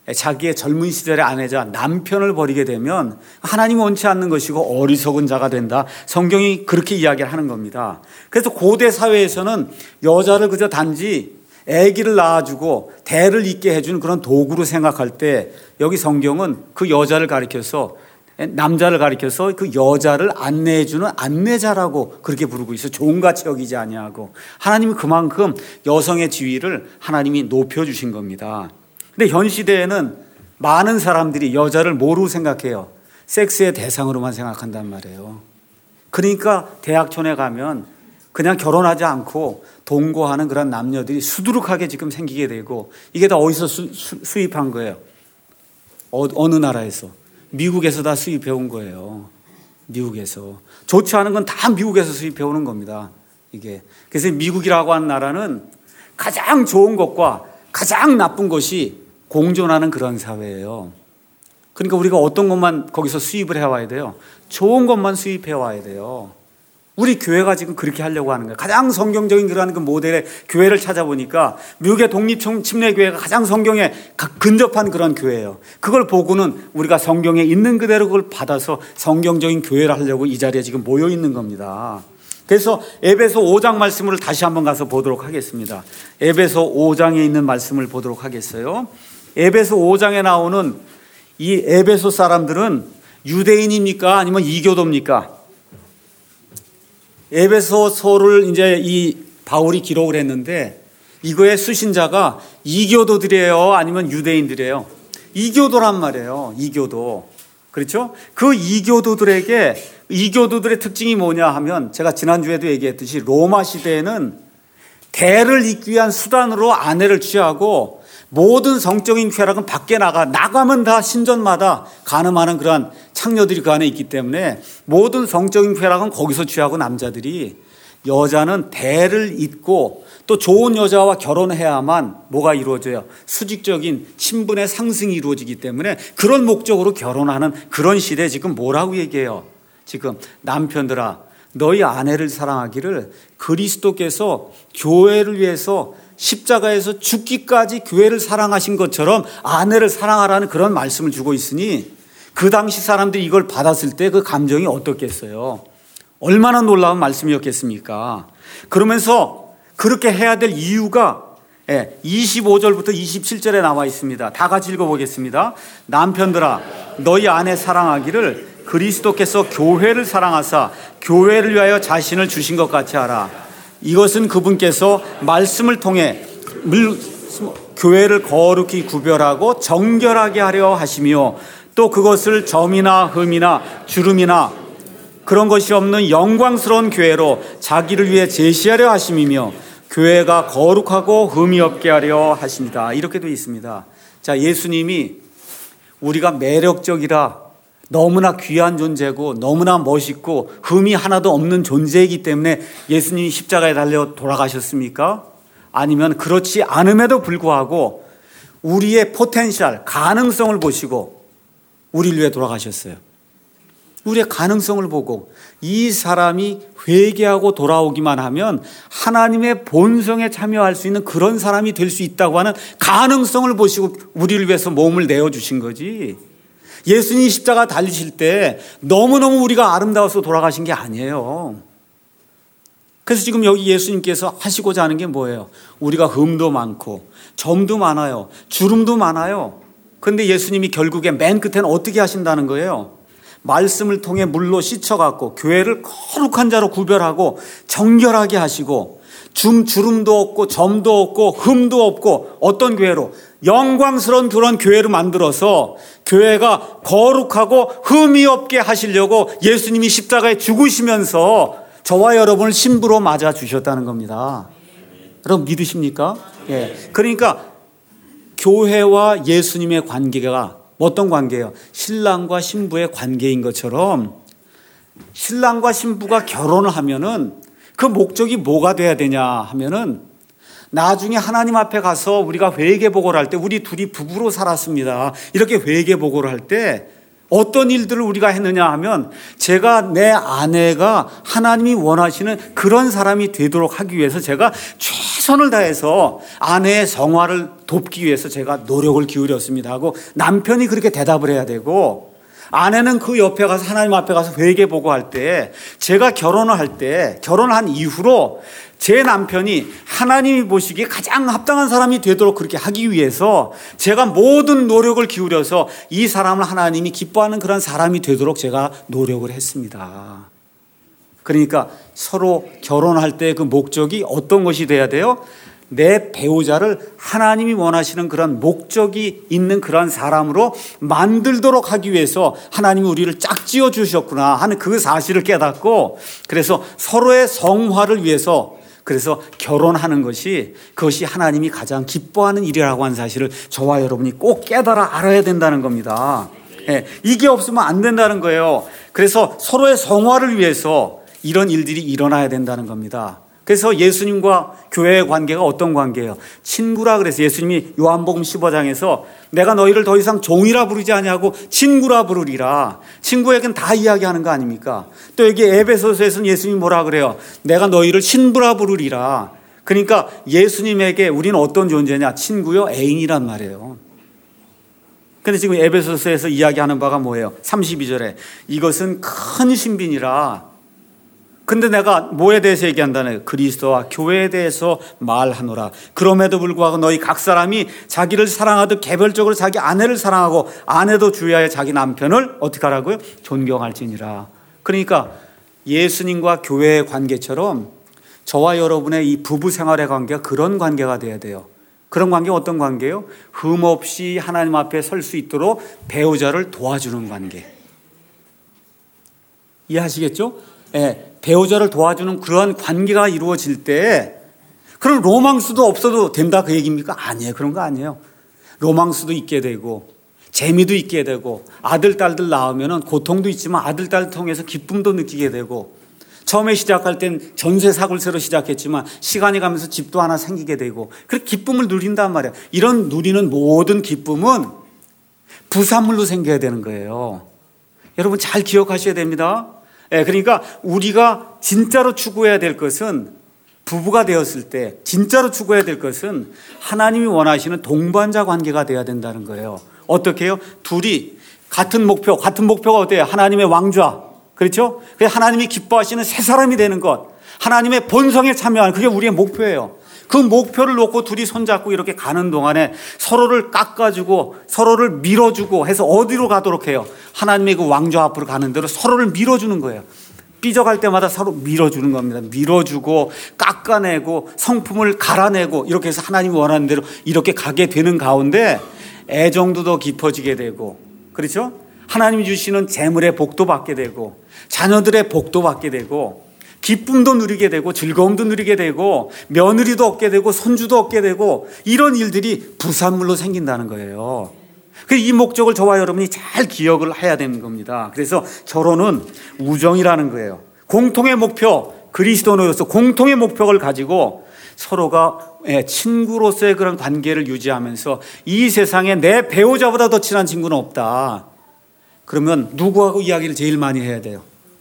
자기의 젊은 시절의 아내자 남편을 버리게 되면 하나님이 원치 않는 것이고 어리석은 자가 된다. 성경이 그렇게 이야기를 하는 겁니다. 그래서 고대 사회에서는 여자를 그저 단지 아기를 낳아주고 대를 잇게 해주는 그런 도구로 생각할 때 여기 성경은 그 여자를 가리켜서 남자를 가리켜서 그 여자를 안내해주는 안내자라고 그렇게 부르고 있어. 종같이 여기지 아니하고 하나님이 그만큼 여성의 지위를 하나님이 높여주신 겁니다. 근데 현 시대에는 많은 사람들이 여자를 뭐로 생각해요? 섹스의 대상으로만 생각한단 말이에요. 그러니까 대학촌에 가면 그냥 결혼하지 않고 동거하는 그런 남녀들이 수두룩하게 지금 생기게 되고 이게 다 어디서 수, 수, 수입한 거예요? 어, 어느 나라에서? 미국에서 다 수입해 온 거예요. 미국에서. 좋지 않은 건 다 미국에서 수입해 오는 겁니다. 이게. 그래서 미국이라고 하는 나라는 가장 좋은 것과 가장 나쁜 것이 공존하는 그런 사회예요. 그러니까 우리가 어떤 것만 거기서 수입을 해와야 돼요? 좋은 것만 수입해 와야 돼요. 우리 교회가 지금 그렇게 하려고 하는 거예요. 가장 성경적인 그런 그 모델의 교회를 찾아보니까 미국의 독립침례교회가 가장 성경에 근접한 그런 교회예요. 그걸 보고는 우리가 성경에 있는 그대로 그걸 받아서 성경적인 교회를 하려고 이 자리에 지금 모여 있는 겁니다. 그래서 에베소 오 장 말씀을 다시 한번 가서 보도록 하겠습니다. 에베소 오 장에 있는 말씀을 보도록 하겠어요. 에베소 오 장에 나오는 이 에베소 사람들은 유대인입니까? 아니면 이교도입니까? 에베소서를 이제 이 바울이 기록을 했는데 이거의 수신자가 이교도들이에요? 아니면 유대인들이에요? 이교도란 말이에요. 이교도. 그렇죠? 그 이교도들에게 이교도들의 특징이 뭐냐 하면 제가 지난주에도 얘기했듯이 로마 시대에는 대를 잇기 위한 수단으로 아내를 취하고 모든 성적인 쾌락은 밖에 나가 나가면 다 신전마다 간음하는 그러한 창녀들이 그 안에 있기 때문에 모든 성적인 쾌락은 거기서 취하고 남자들이 여자는 대를 잇고 또 좋은 여자와 결혼해야만 뭐가 이루어져요? 수직적인 신분의 상승이 이루어지기 때문에 그런 목적으로 결혼하는 그런 시대에 지금 뭐라고 얘기해요? 지금 남편들아 너희 아내를 사랑하기를 그리스도께서 교회를 위해서 십자가에서 죽기까지 교회를 사랑하신 것처럼 아내를 사랑하라는 그런 말씀을 주고 있으니 그 당시 사람들이 이걸 받았을 때 그 감정이 어떻겠어요? 얼마나 놀라운 말씀이었겠습니까? 그러면서 그렇게 해야 될 이유가 이십오 절부터 이십칠 절에 나와 있습니다. 다 같이 읽어보겠습니다. 남편들아 너희 아내 사랑하기를 그리스도께서 교회를 사랑하사 교회를 위하여 자신을 주신 것 같이 하라. 이것은 그분께서 말씀을 통해 물, 교회를 거룩히 구별하고 정결하게 하려 하시며 또 그것을 점이나 흠이나 주름이나 그런 것이 없는 영광스러운 교회로 자기를 위해 제시하려 하심이며 교회가 거룩하고 흠이 없게 하려 하십니다. 이렇게 되어 있습니다. 자, 예수님이 우리가 매력적이라 너무나 귀한 존재고 너무나 멋있고 흠이 하나도 없는 존재이기 때문에 예수님이 십자가에 달려 돌아가셨습니까? 아니면 그렇지 않음에도 불구하고 우리의 포텐셜, 가능성을 보시고 우리를 위해 돌아가셨어요. 우리의 가능성을 보고 이 사람이 회개하고 돌아오기만 하면 하나님의 본성에 참여할 수 있는 그런 사람이 될 수 있다고 하는 가능성을 보시고 우리를 위해서 몸을 내어주신 거지. 예수님이 십자가 달리실 때 너무너무 우리가 아름다워서 돌아가신 게 아니에요. 그래서 지금 여기 예수님께서 하시고자 하는 게 뭐예요? 우리가 흠도 많고 점도 많아요. 주름도 많아요. 그런데 예수님이 결국에 맨 끝에는 어떻게 하신다는 거예요? 말씀을 통해 물로 씻어갖고 교회를 거룩한 자로 구별하고 정결하게 하시고 줌, 주름도 없고 점도 없고 흠도 없고 어떤 교회로? 영광스러운 그런 교회를 만들어서 교회가 거룩하고 흠이 없게 하시려고 예수님이 십자가에 죽으시면서 저와 여러분을 신부로 맞아 주셨다는 겁니다. 여러분 믿으십니까? 예. 그러니까 교회와 예수님의 관계가 어떤 관계예요? 신랑과 신부의 관계인 것처럼 신랑과 신부가 결혼을 하면은 그 목적이 뭐가 돼야 되냐 하면은 나중에 하나님 앞에 가서 우리가 회개보고를 할 때 우리 둘이 부부로 살았습니다. 이렇게 회개보고를 할 때 어떤 일들을 우리가 했느냐 하면 제가 내 아내가 하나님이 원하시는 그런 사람이 되도록 하기 위해서 제가 최선을 다해서 아내의 성화를 돕기 위해서 제가 노력을 기울였습니다 하고 남편이 그렇게 대답을 해야 되고, 아내는 그 옆에 가서 하나님 앞에 가서 회개 보고 할 때, 제가 결혼을 할 때, 결혼한 이후로 제 남편이 하나님이 보시기에 가장 합당한 사람이 되도록 그렇게 하기 위해서 제가 모든 노력을 기울여서 이 사람을 하나님이 기뻐하는 그런 사람이 되도록 제가 노력을 했습니다. 그러니까 서로 결혼할 때 그 목적이 어떤 것이 돼야 돼요? 내 배우자를 하나님이 원하시는 그런 목적이 있는 그런 사람으로 만들도록 하기 위해서 하나님이 우리를 짝지어 주셨구나 하는 그 사실을 깨닫고, 그래서 서로의 성화를 위해서 그래서 결혼하는 것이, 그것이 하나님이 가장 기뻐하는 일이라고 하는 사실을 저와 여러분이 꼭 깨달아 알아야 된다는 겁니다. 예, 이게 없으면 안 된다는 거예요. 그래서 서로의 성화를 위해서 이런 일들이 일어나야 된다는 겁니다. 그래서 예수님과 교회의 관계가 어떤 관계예요? 친구라 그래서 예수님이 요한복음 십오 장에서 내가 너희를 더 이상 종이라 부르지 아니하고 친구라 부르리라. 친구에겐 다 이야기하는 거 아닙니까? 또 여기 에베소서에서는 예수님이 뭐라 그래요? 내가 너희를 신부라 부르리라. 그러니까 예수님에게 우리는 어떤 존재냐? 친구요, 애인이란 말이에요. 근데 지금 에베소서에서 이야기하는 바가 뭐예요? 삼십이 절에 이것은 큰 신비니라. 근데 내가 뭐에 대해서 얘기한다네? 그리스도와 교회에 대해서 말하노라. 그럼에도 불구하고 너희 각 사람이 자기를 사랑하듯 개별적으로 자기 아내를 사랑하고 아내도 주의하여 자기 남편을 어떻게 하라고요? 존경할지니라. 그러니까 예수님과 교회의 관계처럼 저와 여러분의 이 부부 생활의 관계가 그런 관계가 돼야 돼요. 그런 관계가 어떤 관계예요? 흠없이 하나님 앞에 설 수 있도록 배우자를 도와주는 관계. 이해하시겠죠? 예, 배우자를 도와주는 그런 관계가 이루어질 때, 그럼 로망스도 없어도 된다 그 얘기입니까? 아니에요. 그런 거 아니에요. 로망스도 있게 되고 재미도 있게 되고 아들 딸들 낳으면 고통도 있지만 아들 딸 통해서 기쁨도 느끼게 되고, 처음에 시작할 땐 전세 사고를 새로 시작했지만 시간이 가면서 집도 하나 생기게 되고 그렇게 기쁨을 누린단 말이에요. 이런 누리는 모든 기쁨은 부산물로 생겨야 되는 거예요. 여러분 잘 기억하셔야 됩니다. 예, 그러니까 우리가 진짜로 추구해야 될 것은, 부부가 되었을 때 진짜로 추구해야 될 것은 하나님이 원하시는 동반자 관계가 되어야 된다는 거예요. 어떻게 해요? 둘이 같은 목표, 같은 목표가 어때요? 하나님의 왕좌. 그렇죠? 하나님이 기뻐하시는 새 사람이 되는 것, 하나님의 본성에 참여하는, 그게 우리의 목표예요. 그 목표를 놓고 둘이 손잡고 이렇게 가는 동안에 서로를 깎아주고 서로를 밀어주고 해서 어디로 가도록 해요? 하나님의 그 왕좌 앞으로 가는 대로 서로를 밀어주는 거예요. 삐져갈 때마다 서로 밀어주는 겁니다. 밀어주고 깎아내고 성품을 갈아내고 이렇게 해서 하나님이 원하는 대로 이렇게 가게 되는 가운데 애정도 더 깊어지게 되고, 그렇죠? 하나님이 주시는 재물의 복도 받게 되고 자녀들의 복도 받게 되고 기쁨도 누리게 되고 즐거움도 누리게 되고 며느리도 얻게 되고 손주도 얻게 되고, 이런 일들이 부산물로 생긴다는 거예요. 이 목적을 저와 여러분이 잘 기억을 해야 되는 겁니다. 그래서 결혼은 우정이라는 거예요. 공통의 목표, 그리스도인으로서 공통의 목표를 가지고 서로가 친구로서의 그런 관계를 유지하면서 이 세상에 내 배우자보다 더 친한 친구는 없다. 그러면 누구하고 이야기를 제일 많이 해야 돼요?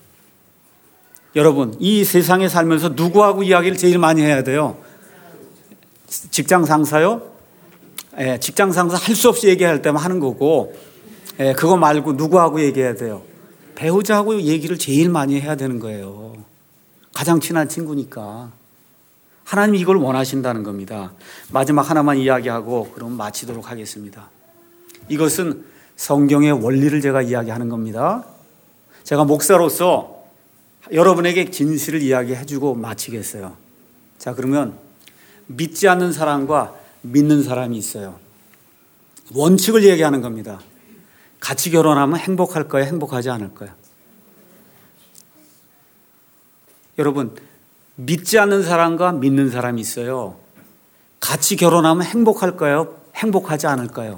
여러분, 이 세상에 살면서 누구하고 이야기를 제일 많이 해야 돼요? 직장 상사요? 예, 직장 상사 할 수 없이 얘기할 때만 하는 거고, 예, 그거 말고 누구하고 얘기해야 돼요? 배우자하고 얘기를 제일 많이 해야 되는 거예요. 가장 친한 친구니까. 하나님이 이걸 원하신다는 겁니다. 마지막 하나만 이야기하고 그럼 마치도록 하겠습니다. 이것은 성경의 원리를 제가 이야기하는 겁니다. 제가 목사로서 여러분에게 진실을 이야기해주고 마치겠어요. 자, 그러면 믿지 않는 사람과 믿는 사람이 있어요. 원칙을 얘기하는 겁니다. 같이 결혼하면 행복할까요? 행복하지 않을까요? 여러분, 믿지 않는 사람과 믿는 사람이 있어요. 같이 결혼하면 행복할까요? 행복하지 않을까요?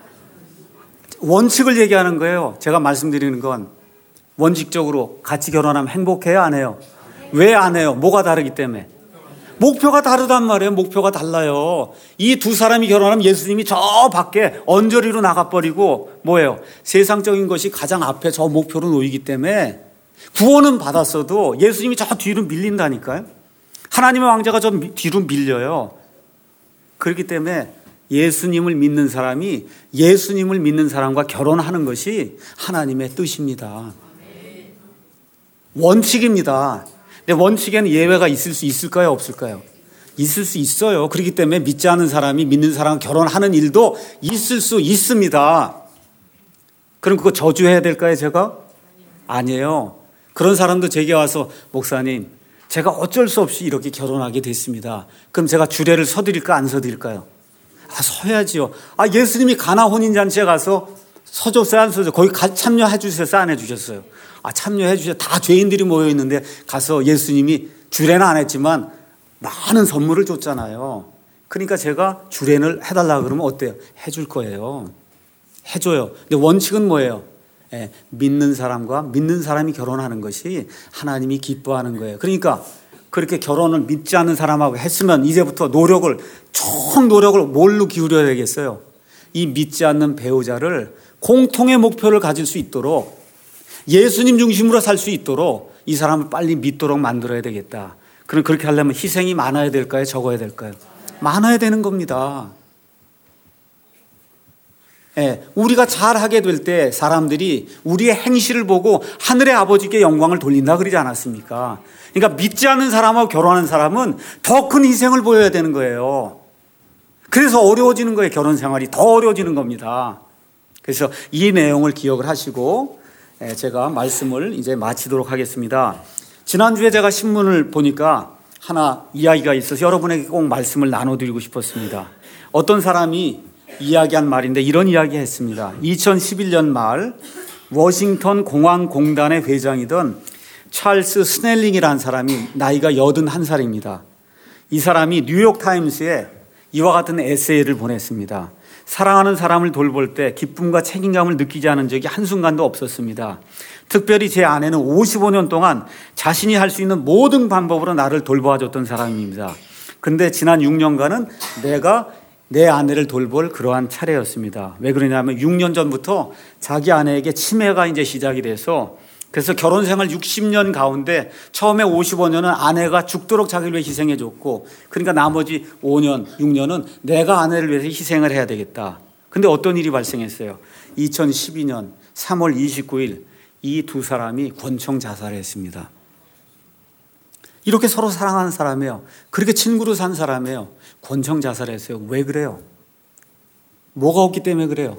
원칙을 얘기하는 거예요. 제가 말씀드리는 건 원칙적으로 같이 결혼하면 행복해요? 안 해요? 왜 안 해요? 뭐가 다르기 때문에. 목표가 다르단 말이에요. 목표가 달라요. 이 두 사람이 결혼하면 예수님이 저 밖에 언저리로 나가버리고 뭐예요? 세상적인 것이 가장 앞에 저 목표로 놓이기 때문에 구원은 받았어도 예수님이 저 뒤로 밀린다니까요. 하나님의 왕자가 저 뒤로 밀려요. 그렇기 때문에 예수님을 믿는 사람이 예수님을 믿는 사람과 결혼하는 것이 하나님의 뜻입니다. 원칙입니다. 근데 원칙에는 예외가 있을 수 있을까요? 없을까요? 있을 수 있어요. 그렇기 때문에 믿지 않는 사람이 믿는 사람과 결혼하는 일도 있을 수 있습니다. 그럼 그거 저주해야 될까요, 제가? 아니에요. 그런 사람도 제게 와서 목사님, 제가 어쩔 수 없이 이렇게 결혼하게 됐습니다. 그럼 제가 주례를 서드릴까 안 서드릴까요? 아, 서야지요. 아, 예수님이 가나 혼인잔치에 가서 서줬어요, 안 서줬어요? 거기 참여해 주셨어요, 안 해주셨어요? 아, 참여해 주셨어요. 다 죄인들이 모여있는데 가서 예수님이 주례는 안 했지만 많은 선물을 줬잖아요. 그러니까 제가 주례를 해달라 그러면 어때요? 해줄 거예요. 해줘요. 근데 원칙은 뭐예요? 예, 믿는 사람과 믿는 사람이 결혼하는 것이 하나님이 기뻐하는 거예요. 그러니까 그렇게 결혼을 믿지 않는 사람하고 했으면 이제부터 노력을, 총 노력을 뭘로 기울여야 되겠어요? 이 믿지 않는 배우자를 공통의 목표를 가질 수 있도록, 예수님 중심으로 살 수 있도록 이 사람을 빨리 믿도록 만들어야 되겠다. 그럼 그렇게 하려면 희생이 많아야 될까요? 적어야 될까요? 많아야 되는 겁니다. 예, 우리가 잘하게 될 때 사람들이 우리의 행실을 보고 하늘의 아버지께 영광을 돌린다 그러지 않았습니까? 그러니까 믿지 않는 사람하고 결혼하는 사람은 더 큰 희생을 보여야 되는 거예요. 그래서 어려워지는 거예요. 결혼 생활이 더 어려워지는 겁니다. 그래서 이 내용을 기억을 하시고 제가 말씀을 이제 마치도록 하겠습니다. 지난주에 제가 신문을 보니까 하나 이야기가 있어서 여러분에게 꼭 말씀을 나눠드리고 싶었습니다. 어떤 사람이 이야기한 말인데 이런 이야기 했습니다. 이천십일 년 말 워싱턴 공항공단의 회장이던 찰스 스넬링이라는 사람이 나이가 여든한 살입니다. 이 사람이 뉴욕타임스에 이와 같은 에세이를 보냈습니다. 사랑하는 사람을 돌볼 때 기쁨과 책임감을 느끼지 않은 적이 한순간도 없었습니다. 특별히 제 아내는 오십오 년 동안 자신이 할 수 있는 모든 방법으로 나를 돌보아줬던 사람입니다. 그런데 지난 육 년간은 내가 내 아내를 돌볼 그러한 차례였습니다. 왜 그러냐면 육 년 전부터 자기 아내에게 치매가 이제 시작이 돼서, 그래서 결혼 생활 육십 년 가운데 처음에 오십오 년은 아내가 죽도록 자기를 위해 희생해 줬고, 그러니까 나머지 오 년, 육 년은 내가 아내를 위해서 희생을 해야 되겠다. 근데 어떤 일이 발생했어요? 이천십이 년 삼월 이십구일 이 두 사람이 권총 자살을 했습니다. 이렇게 서로 사랑하는 사람이에요. 그렇게 친구로 산 사람이에요. 권총 자살했어요. 왜 그래요? 뭐가 없기 때문에 그래요?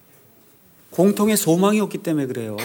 공통의 소망이 없기 때문에 그래요.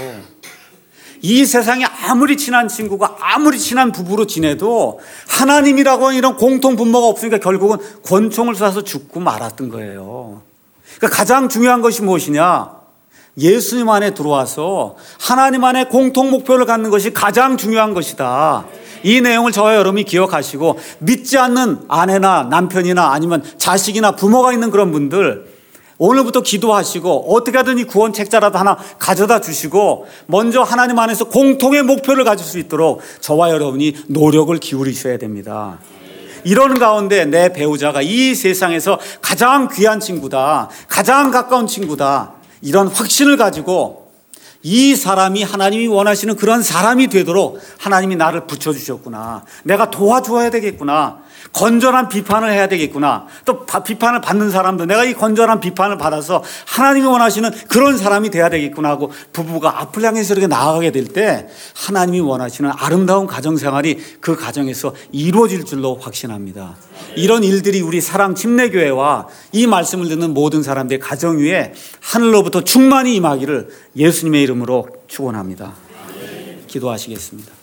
이 세상에 아무리 친한 친구가 아무리 친한 부부로 지내도 하나님이라고 하는 이런 공통 분모가 없으니까 결국은 권총을 쏴서 죽고 말았던 거예요. 그러니까 가장 중요한 것이 무엇이냐? 예수님 안에 들어와서 하나님 안에 공통 목표를 갖는 것이 가장 중요한 것이다. 이 내용을 저와 여러분이 기억하시고, 믿지 않는 아내나 남편이나 아니면 자식이나 부모가 있는 그런 분들, 오늘부터 기도하시고 어떻게 하든 이 구원 책자라도 하나 가져다 주시고 먼저 하나님 안에서 공통의 목표를 가질 수 있도록 저와 여러분이 노력을 기울이셔야 됩니다. 이런 가운데 내 배우자가 이 세상에서 가장 귀한 친구다, 가장 가까운 친구다, 이런 확신을 가지고 이 사람이 하나님이 원하시는 그런 사람이 되도록 하나님이 나를 붙여주셨구나, 내가 도와줘야 되겠구나, 건전한 비판을 해야 되겠구나, 또 비판을 받는 사람도 내가 이 건전한 비판을 받아서 하나님이 원하시는 그런 사람이 돼야 되겠구나 하고 부부가 앞을 향해서 이렇게 나아가게 될 때 하나님이 원하시는 아름다운 가정생활이 그 가정에서 이루어질 줄로 확신합니다. 이런 일들이 우리 사랑 침례교회와 이 말씀을 듣는 모든 사람들의 가정 위에 하늘로부터 충만히 임하기를 예수님의 이름으로 축원합니다. 기도하시겠습니다.